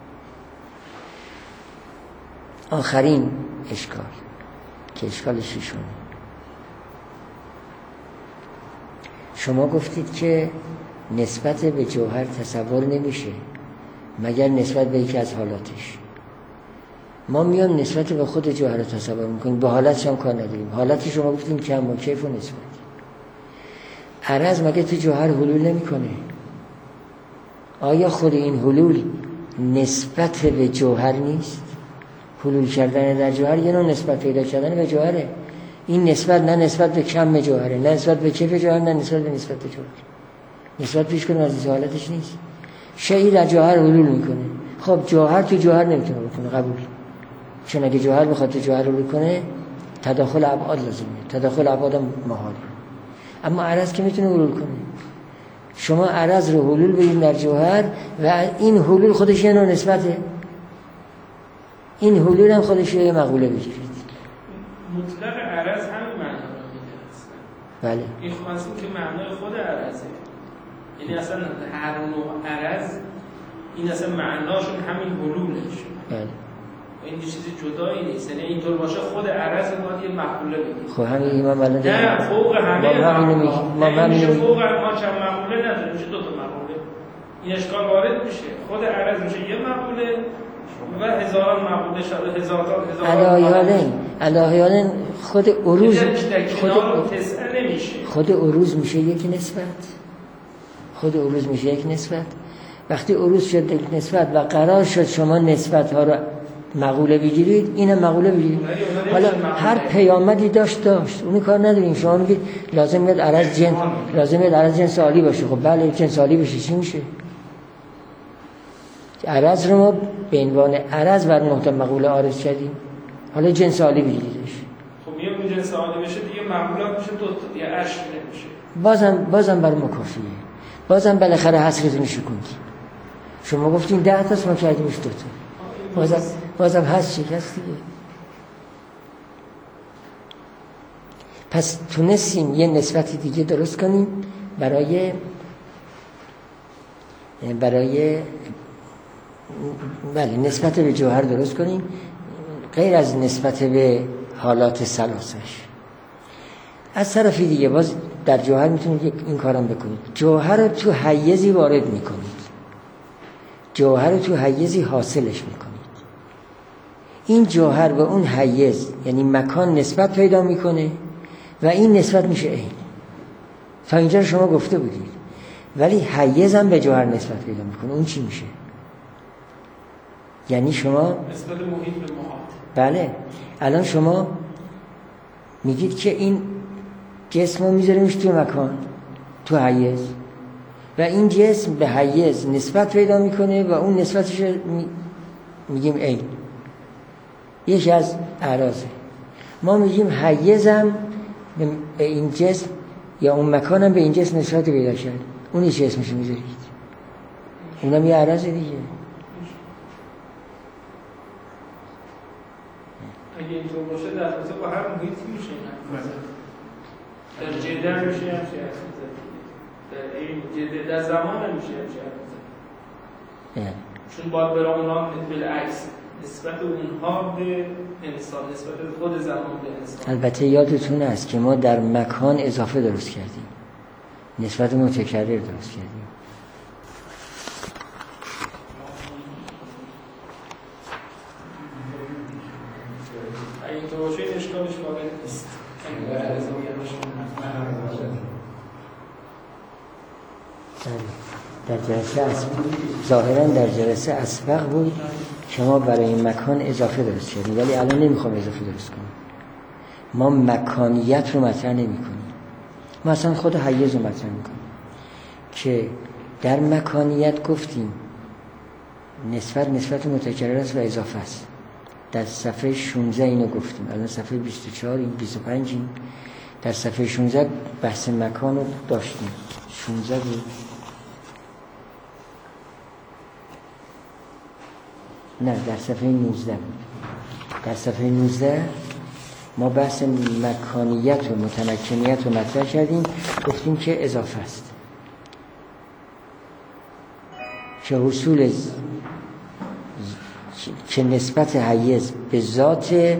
آخرین اشکال که اشکال ششم، شما گفتید که نسبت به جوهر تصور نمیشه مگر نسبت به یکی از حالاتش. ما میام نسبت به خود جوهر رو تصور میکنیم، به حالتش هم کار نداریم. حالت شما گفتیم کم و کیف و نسبت. عرض مگه تو جوهر حلول نمیکنه؟ آیا خود این حلول نسبت به جوهر نیست؟ حلول کردن در جوهر یه نوع نسبت پیدا کردن به جوهره. این نسبت نه نسبت به کم جوهره، نه نسبت به کیف جوهر، نه نسبت به نسبت به جوهر. نسبت پیش کنه از حالتش نیست. شیء در جوهر حلول میکنه. خب جوهر تو جوهر نمیتونه بکنه، قبول. چون اگه جوهر بخواد تو جوهر حلول کنه تداخل ابعاد لازمه، تداخل ابعاد هم محاله. اما عرض که میتونه حلول کنه. شما عرض رو حلول بدید در جوهر و این حلول خودش یه نوع نسبته. این حلول هم خودش یه مقوله بگیرید. مطلق عرض همین معنا رو میده اصلا. بله. این خب اصلا که معنای خود عرضه. یعنی اصلا هر نوع عرض این اصلا معناشون همین حلولش. بله. این چیزی جدایی نیست. یعنی اینطور باشه خود عرض باید یه مقوله بگیره. خب همین امام الان نه فوق همه ما همین میگیم. ما همین فوق ما چند مقوله نداره، میشه دو تا مقوله. این اشکال وارد میشه. خود عرض میشه یه مقوله و هزاران مقوله شده، هزار تا هزار. الهیالن الهیالن خود عروض خود تسعه نمیشه. خود عروض میشه یک نسبت. خود عروض میشه یک نسبت. وقتی عروض شد یک نسبت و قرار شد شما نسبت ها رو مقوله بگیرید، اینم مقوله بگیرید. حالا هر پیامدی داشت داشت اونی کار نداریم. شما میگید لازم میاد عرض جنس لازم میاد عرض جنس عالی باشه. خب بله جنس عالی بشه چی میشه؟ عرض رو ما به عنوان عرض بر نقطه مقوله عارض کردیم. حالا جنس عالی بگیریدش. خب میام جنس عالی بشه دیگه مقولات میشه دو تا دیگه عشر نمیشه. بازم بازم بر مکافیه. بازم بالاخره حصرتون شکوندیم. شما گفتین ده تاست ما کردیمش دو تا. بازم بازم هست شکست دیگه. پس تونستیم یه نسبتی دیگه درست کنیم برای برای بله نسبت به جوهر درست کنیم غیر از نسبت به حالات ثلاثش. از طرفی دیگه باز در جوهر میتونید این کارم بکنید. جوهر رو تو حیزی وارد میکنید، جوهر رو تو حیزی حاصلش میکنید. این جوهر به اون حیز یعنی مکان نسبت پیدا میکنه و این نسبت میشه عین. تا اینجا شما گفته بودید. ولی حیز هم به جوهر نسبت پیدا میکنه. اون چی میشه؟ یعنی شما نسبت محیط به محاط. بله الان شما میگید که این جسم رو میذاریمش توی مکان، تو حیز، و این جسم به حیز نسبت پیدا میکنه و اون نسبتش رو می... میگیم عین. یکی از اعراضه. ما میگیم حیزم به این جسم یا اون مکانم به این جسم نسبت پیدا کرد، اون چه اسمش میذارید؟ اونم یه اعراضه دیگه. اگه اینطور باشه در رابطه با هر محیطی میشه در جده میشه همچه در این جده در زمان میشه همچه چون باید برای اونا بالعکس نسبت اونها به انسان، نسبت خود زمان به انسان. البته یادتون است که ما در مکان اضافه درست کردیم، نسبت متکرر درست کردیم. اگه این تو باشه این اشکالش واقعی نیست. در جلسه اسبق ظاهرا در جلسه اسبق بود که ما برای این مکان اضافه درست کردیم، ولی الان نمیخوام اضافه درست کنیم. ما مکانیت رو مطرح نمی کنیم، ما اصلا خود حیز رو مطرح میکنیم که در مکانیت گفتیم نسبت نسبت متکرر است و اضافه است. در صفحه شانزده اینو گفتیم، الان صفحه بیست و چهار این بیست و پنج این. در صفحه شانزده بحث مکان رو داشتیم. شانزده بود. نه در صفحه نوزده بود. در صفحه نوزده ما بحث مکانیت و متمکنیت رو مطرح کردیم، گفتیم که اضافه است، که حصول ز... که نسبت حیز به ذات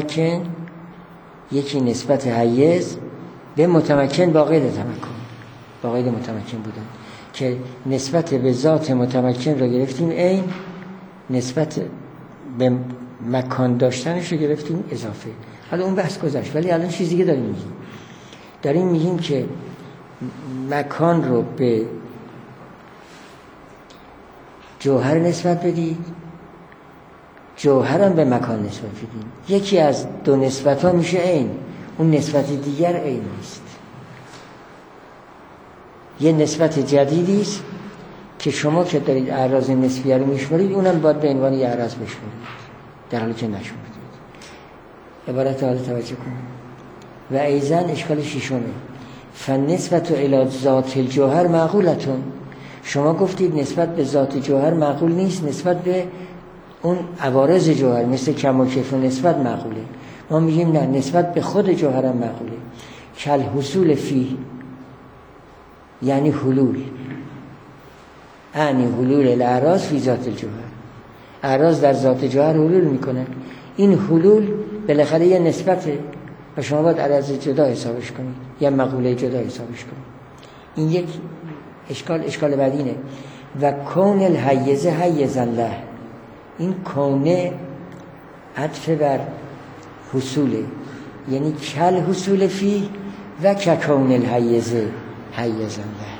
متمکن، یکی نسبت حیز به متمکن با غیر تمکن. با غیر متمکن بودن، که نسبت به ذات متمکن رو گرفتیم عین، نسبت به مکان داشتنش رو گرفتیم اضافه. حالا اون بحث گذشت، ولی الان چیزی که داریم میگیم، داریم میگیم که مکان رو به جوهر نسبت بدید، جوهر هم به مکان نسبت بدید. یکی از دو نسبت ها میشه عین، اون نسبت دیگر عین نیست. یه نسبت جدیدی است که شما که دارید اعراض نسبیه رو میشمارید، اونم باید به عنوان یه اعراض بشمارید، در حالی که نشمردید. عبارت حالا توجه کنید. و ایزن اشکال شیشمه، فالنسبت الی ذات الجوهر معقولتون. شما گفتید نسبت به ذات جوهر معقول نیست، نسبت به اون عوارض جوهر مثل کم و کیف و نسبت معقوله. ما میگیم نه، نسبت به خود جوهر هم معقوله. کل حصول فی یعنی حلول، یعنی حلول الاعراض فی ذات الجوهر. اعراض در ذات جوهر حلول میکنه. این حلول بالاخره یه نسبته و شما باید اعراض جدا حسابش کنید یا مقوله جدا حسابش کنید. این یک اشکال. اشکال بعدینه و کون الحیز حیزا له. این کونه عطف بر حصوله، یعنی کل حصول فی و کون الحیز حیزا له.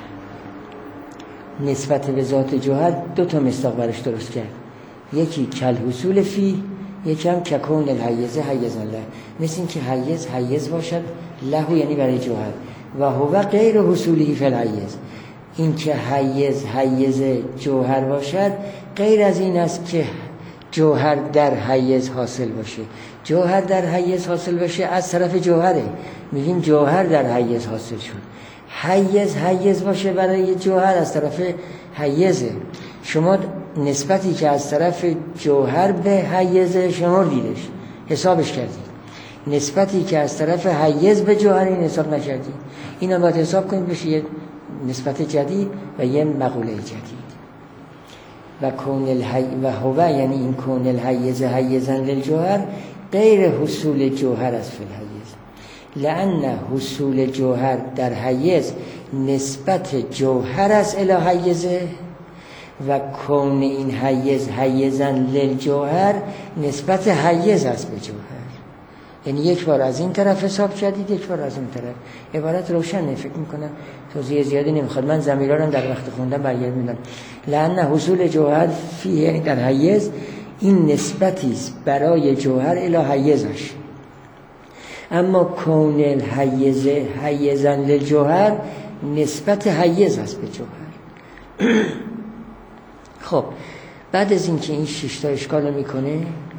نسبت به ذات جوهر دو تا مصداق برش درست کرد، یکی کل حصول فی، یکی هم کون الحیز حیزا له. مثل این که حیز حیز باشد، له یعنی برای جوهر، و هو غیر حصولی فی الحیز. این که حیز حیز جوهر باشد غیر از این است که جوهر در حیز حاصل باشه. جوهر در حیز حاصل باشه از طرف جوهره، میگیم جوهر در حیز حاصل شد. حیز حیز باشه برای جوهر از طرف حیزه. شما نسبتی که از طرف جوهر به حیزه شما دیدش، حسابش کردید. نسبتی که از طرف حیز به جوهر این حساب نکردید. اینا باید حساب کنید بشه یه نسبت جدید و یه مقوله جدید. و کون الحی و هو یعنی این کون الحیز حیزا للجوهر غیر حصول جوهر از فی الحیز، لأن حصول جوهر در حیز نسبت جوهر از الی حیزه و کون این حیز حیزا للجوهر نسبت حیز است به جوهر. یعنی یک بار از این طرف حساب کردید، یک بار از اون طرف. عبارت روشنه، فکر میکنم توضیح زیادی نمیخواد. من ضمیرها رو در وقت خوندن برگرد میدم. لأن حصول جوهر فیه در حیز این نسبتی است برای جوهر الی حیزش، اما کون الحیز حیزا للجوهر نسبت حیز است به جوهر. خب بعد از اینکه این شش تا اشکال رو میکنه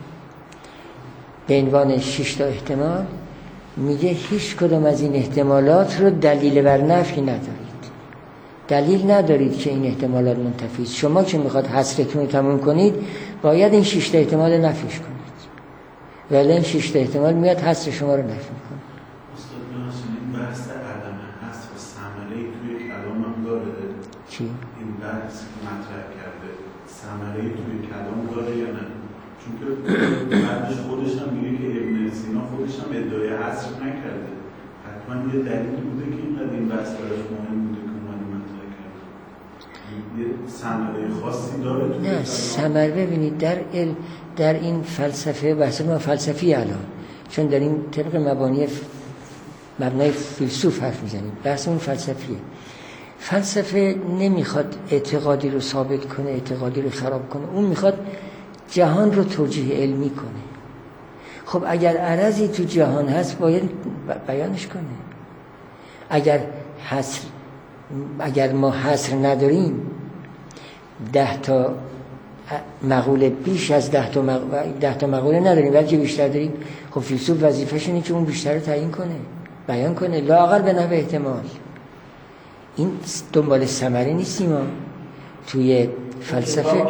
به عنوان شش تا احتمال، میگه هیچ کدام از این احتمالات رو دلیل بر نفی ندارید. دلیل ندارید که این احتمالات منتفی است. شما که میخواد حصرتون رو تموم کنید باید این شش تا احتمال نفیش کنید، ولی این شش تا احتمال میاد حصر شما رو نفی میکنه. استاد این بحث عدم حصر و ثمره توی کلام هم داره؟ چی؟ این بحث مطرح کرده ثمره توی کلام داره یا نه؟ چون که بعدش خودش هم میگه که ابن سینا خودش هم ادعای حصر نکرده، حتما یه دلیل بوده که اینقدر این بحث براش مهم بوده که اومده مطرح کرده. یه ثمره خاصی داره توی نه ثمره. ببینید در علم، در این فلسفه، بحث ما فلسفی الان، چون داریم طبق مبانی مبنای فیلسوف حرف میزنیم، بحث اون فلسفیه. فلسفه نمیخواد اعتقادی رو ثابت کنه، اعتقادی رو خراب کنه، اون میخواد جهان رو توجیه علمی کنه. خب اگر عرضی تو جهان هست باید بیانش کنه. اگر حصر اگر ما حصر نداریم، ده تا مقوله، بیش از ده تا مقوله, ده تا مقوله نداریم بلکه بیشتر داریم، خب فیلسوف وظیفه‌ش اینه که اون بیشتر رو تعیین کنه، بیان کنه، لااقل به نحو احتمال. این دنبال ثمره نیستیم ما توی فلسفه.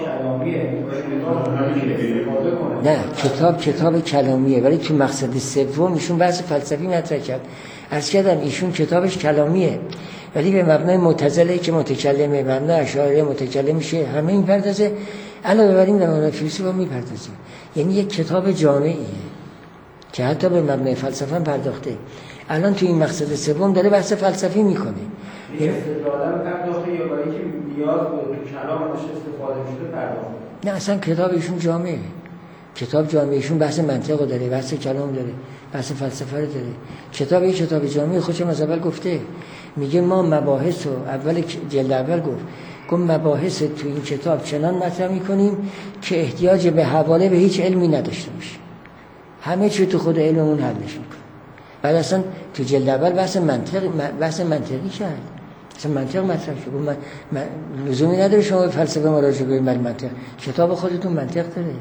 نه کتاب کتاب کلامیه، ولی تو مقصد سوم ایشون بحث فلسفی مطرح کرد. عرض کردم ایشون کتابش کلامیه، ولی به مبنای معتزله که متکلمه، مبنای اشاعره متکلم میشه، همه این پردازه، علاوه بر این به مبنای فلسفه هم میپردازه. یعنی یک کتاب جامعیه که حتی به مبنای فلسفه هم پرداخته. الان تو این مقصد سوم داره بحث فلسفی میکنه. این استدلالا پرداخته یا برای که نیاز به کلام ازش استفاده شده پرداخته؟ نه اصلا کتاب ایشون جامعه، کتاب جامعه ایشون بحث منطق رو داره، بحث کلام داره، بحث فلسفه رو داره. کتاب یه کتاب جامعه خودش از اول گفته، میگه ما مباحث رو اول جلد اول گفت گفت مباحث تو این کتاب چنان مطرح میکنیم که احتیاج به حواله به هیچ علمی نداشته باشه، همه چی تو خود علممون حلش میکنه. بعد اصلا تو جلد اول بحث منطق بحث منطقی کرد، اصلا منطق مطرح شد. من, من لزومی نداره شما به فلسفه مراجعه کنید، ولی منطق کتاب خودتون منطق داره.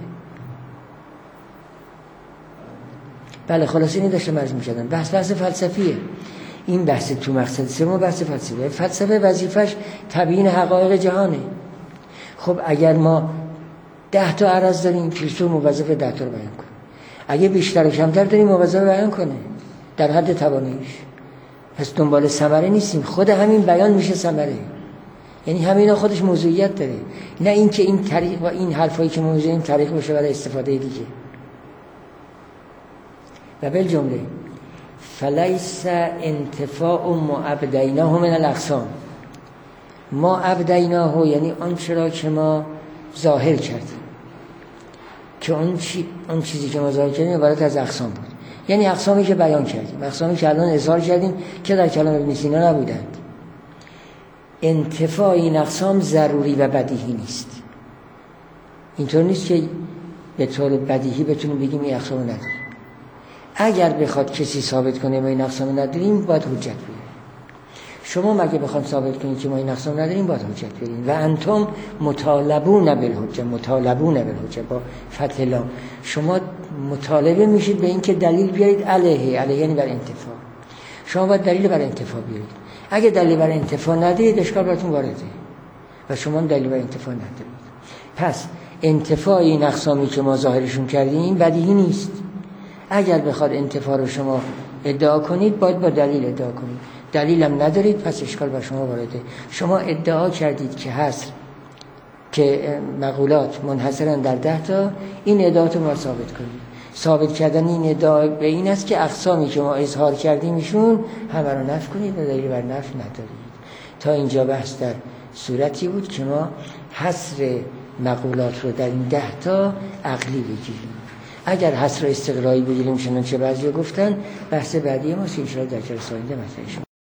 بله خلاص اینی داشتم عرض می‌کردم، بحث بحث فلسفیه. این بحث تو مقصد سوم بحث فلسفه. فلسفه وظیفش تبیین حقایق جهانه. خب اگر ما ده تا عرض داریم، فیلسوف موظف ده تا رو بیان کنه. اگه بیشتر و کمتر داریم موظف بیان کنه در حد تواناییش. پس دنبال ثمره نیستیم، خود همین بیان میشه ثمره. یعنی همینا خودش موضوعیت داره، نه اینکه این طریق و این حرفایی که ما می‌زنیم طریق باشه برای استفاده دیگه. و بالجمله فلیس انتفاع ما ابدیناه من الاقسام، ما ابدیناه یعنی آنچه را که ما ظاهر کردیم، که اون چی اون چیزی که ما ظاهر کردیم عبارت از اقسام بود، یعنی اقسامی که بیان کردیم، اقسامی که الان اظهار کردیم که در کلام ابن سینا نبودند. انتفاع این اقسام ضروری و بدیهی نیست. اینطور نیست که به طور بدیهی بتونیم بگیم این اقسام نداریم. اگر بخواد کسی ثابت کنه ما این اقسام نداریم باید حجت بیاره. شما مگه بخواد ثابت کنید که ما این اقسام نداریم باید حجت بیارین. و انتم مطالبون بالحجه، مطالبون بالحجه با فتح لام، شما مطالبه میشید به این که دلیل بیارید علیه، علیه یعنی بر انتفاع. شما باید دلیل بر انتفاع بیارید. اگه دلیل بر انتفاع ندید اشکال براتون وارده و شما دلیل بر انتفاع ندارید. پس انتفاع این اقسامی که ما ظاهرشون کردیم بدیهی نیست. اگر بخواد انتفاع رو شما ادعا کنید باید با دلیل ادعا کنید، دلیلم ندارید پس اشکال بر شما وارده. شما ادعا کردید که هست که مقولات منحصرن در ده تا، این ادعاتو ما ثابت کنید. ثابت کردن این ادعا به این است که اقسامی که ما اظهار کردیم ایشون همه رو نفی کنید و دلیل بر نفی ندارید. تا اینجا بحث در صورتی بود که ما حصر مقولات رو در این ده تا عقلی بگیریم. اگر حصر استقرایی بگیریم چنانچه بعضیا گفتن، بحث بعدی ما ان شاءالله در جلسه آینده مطرح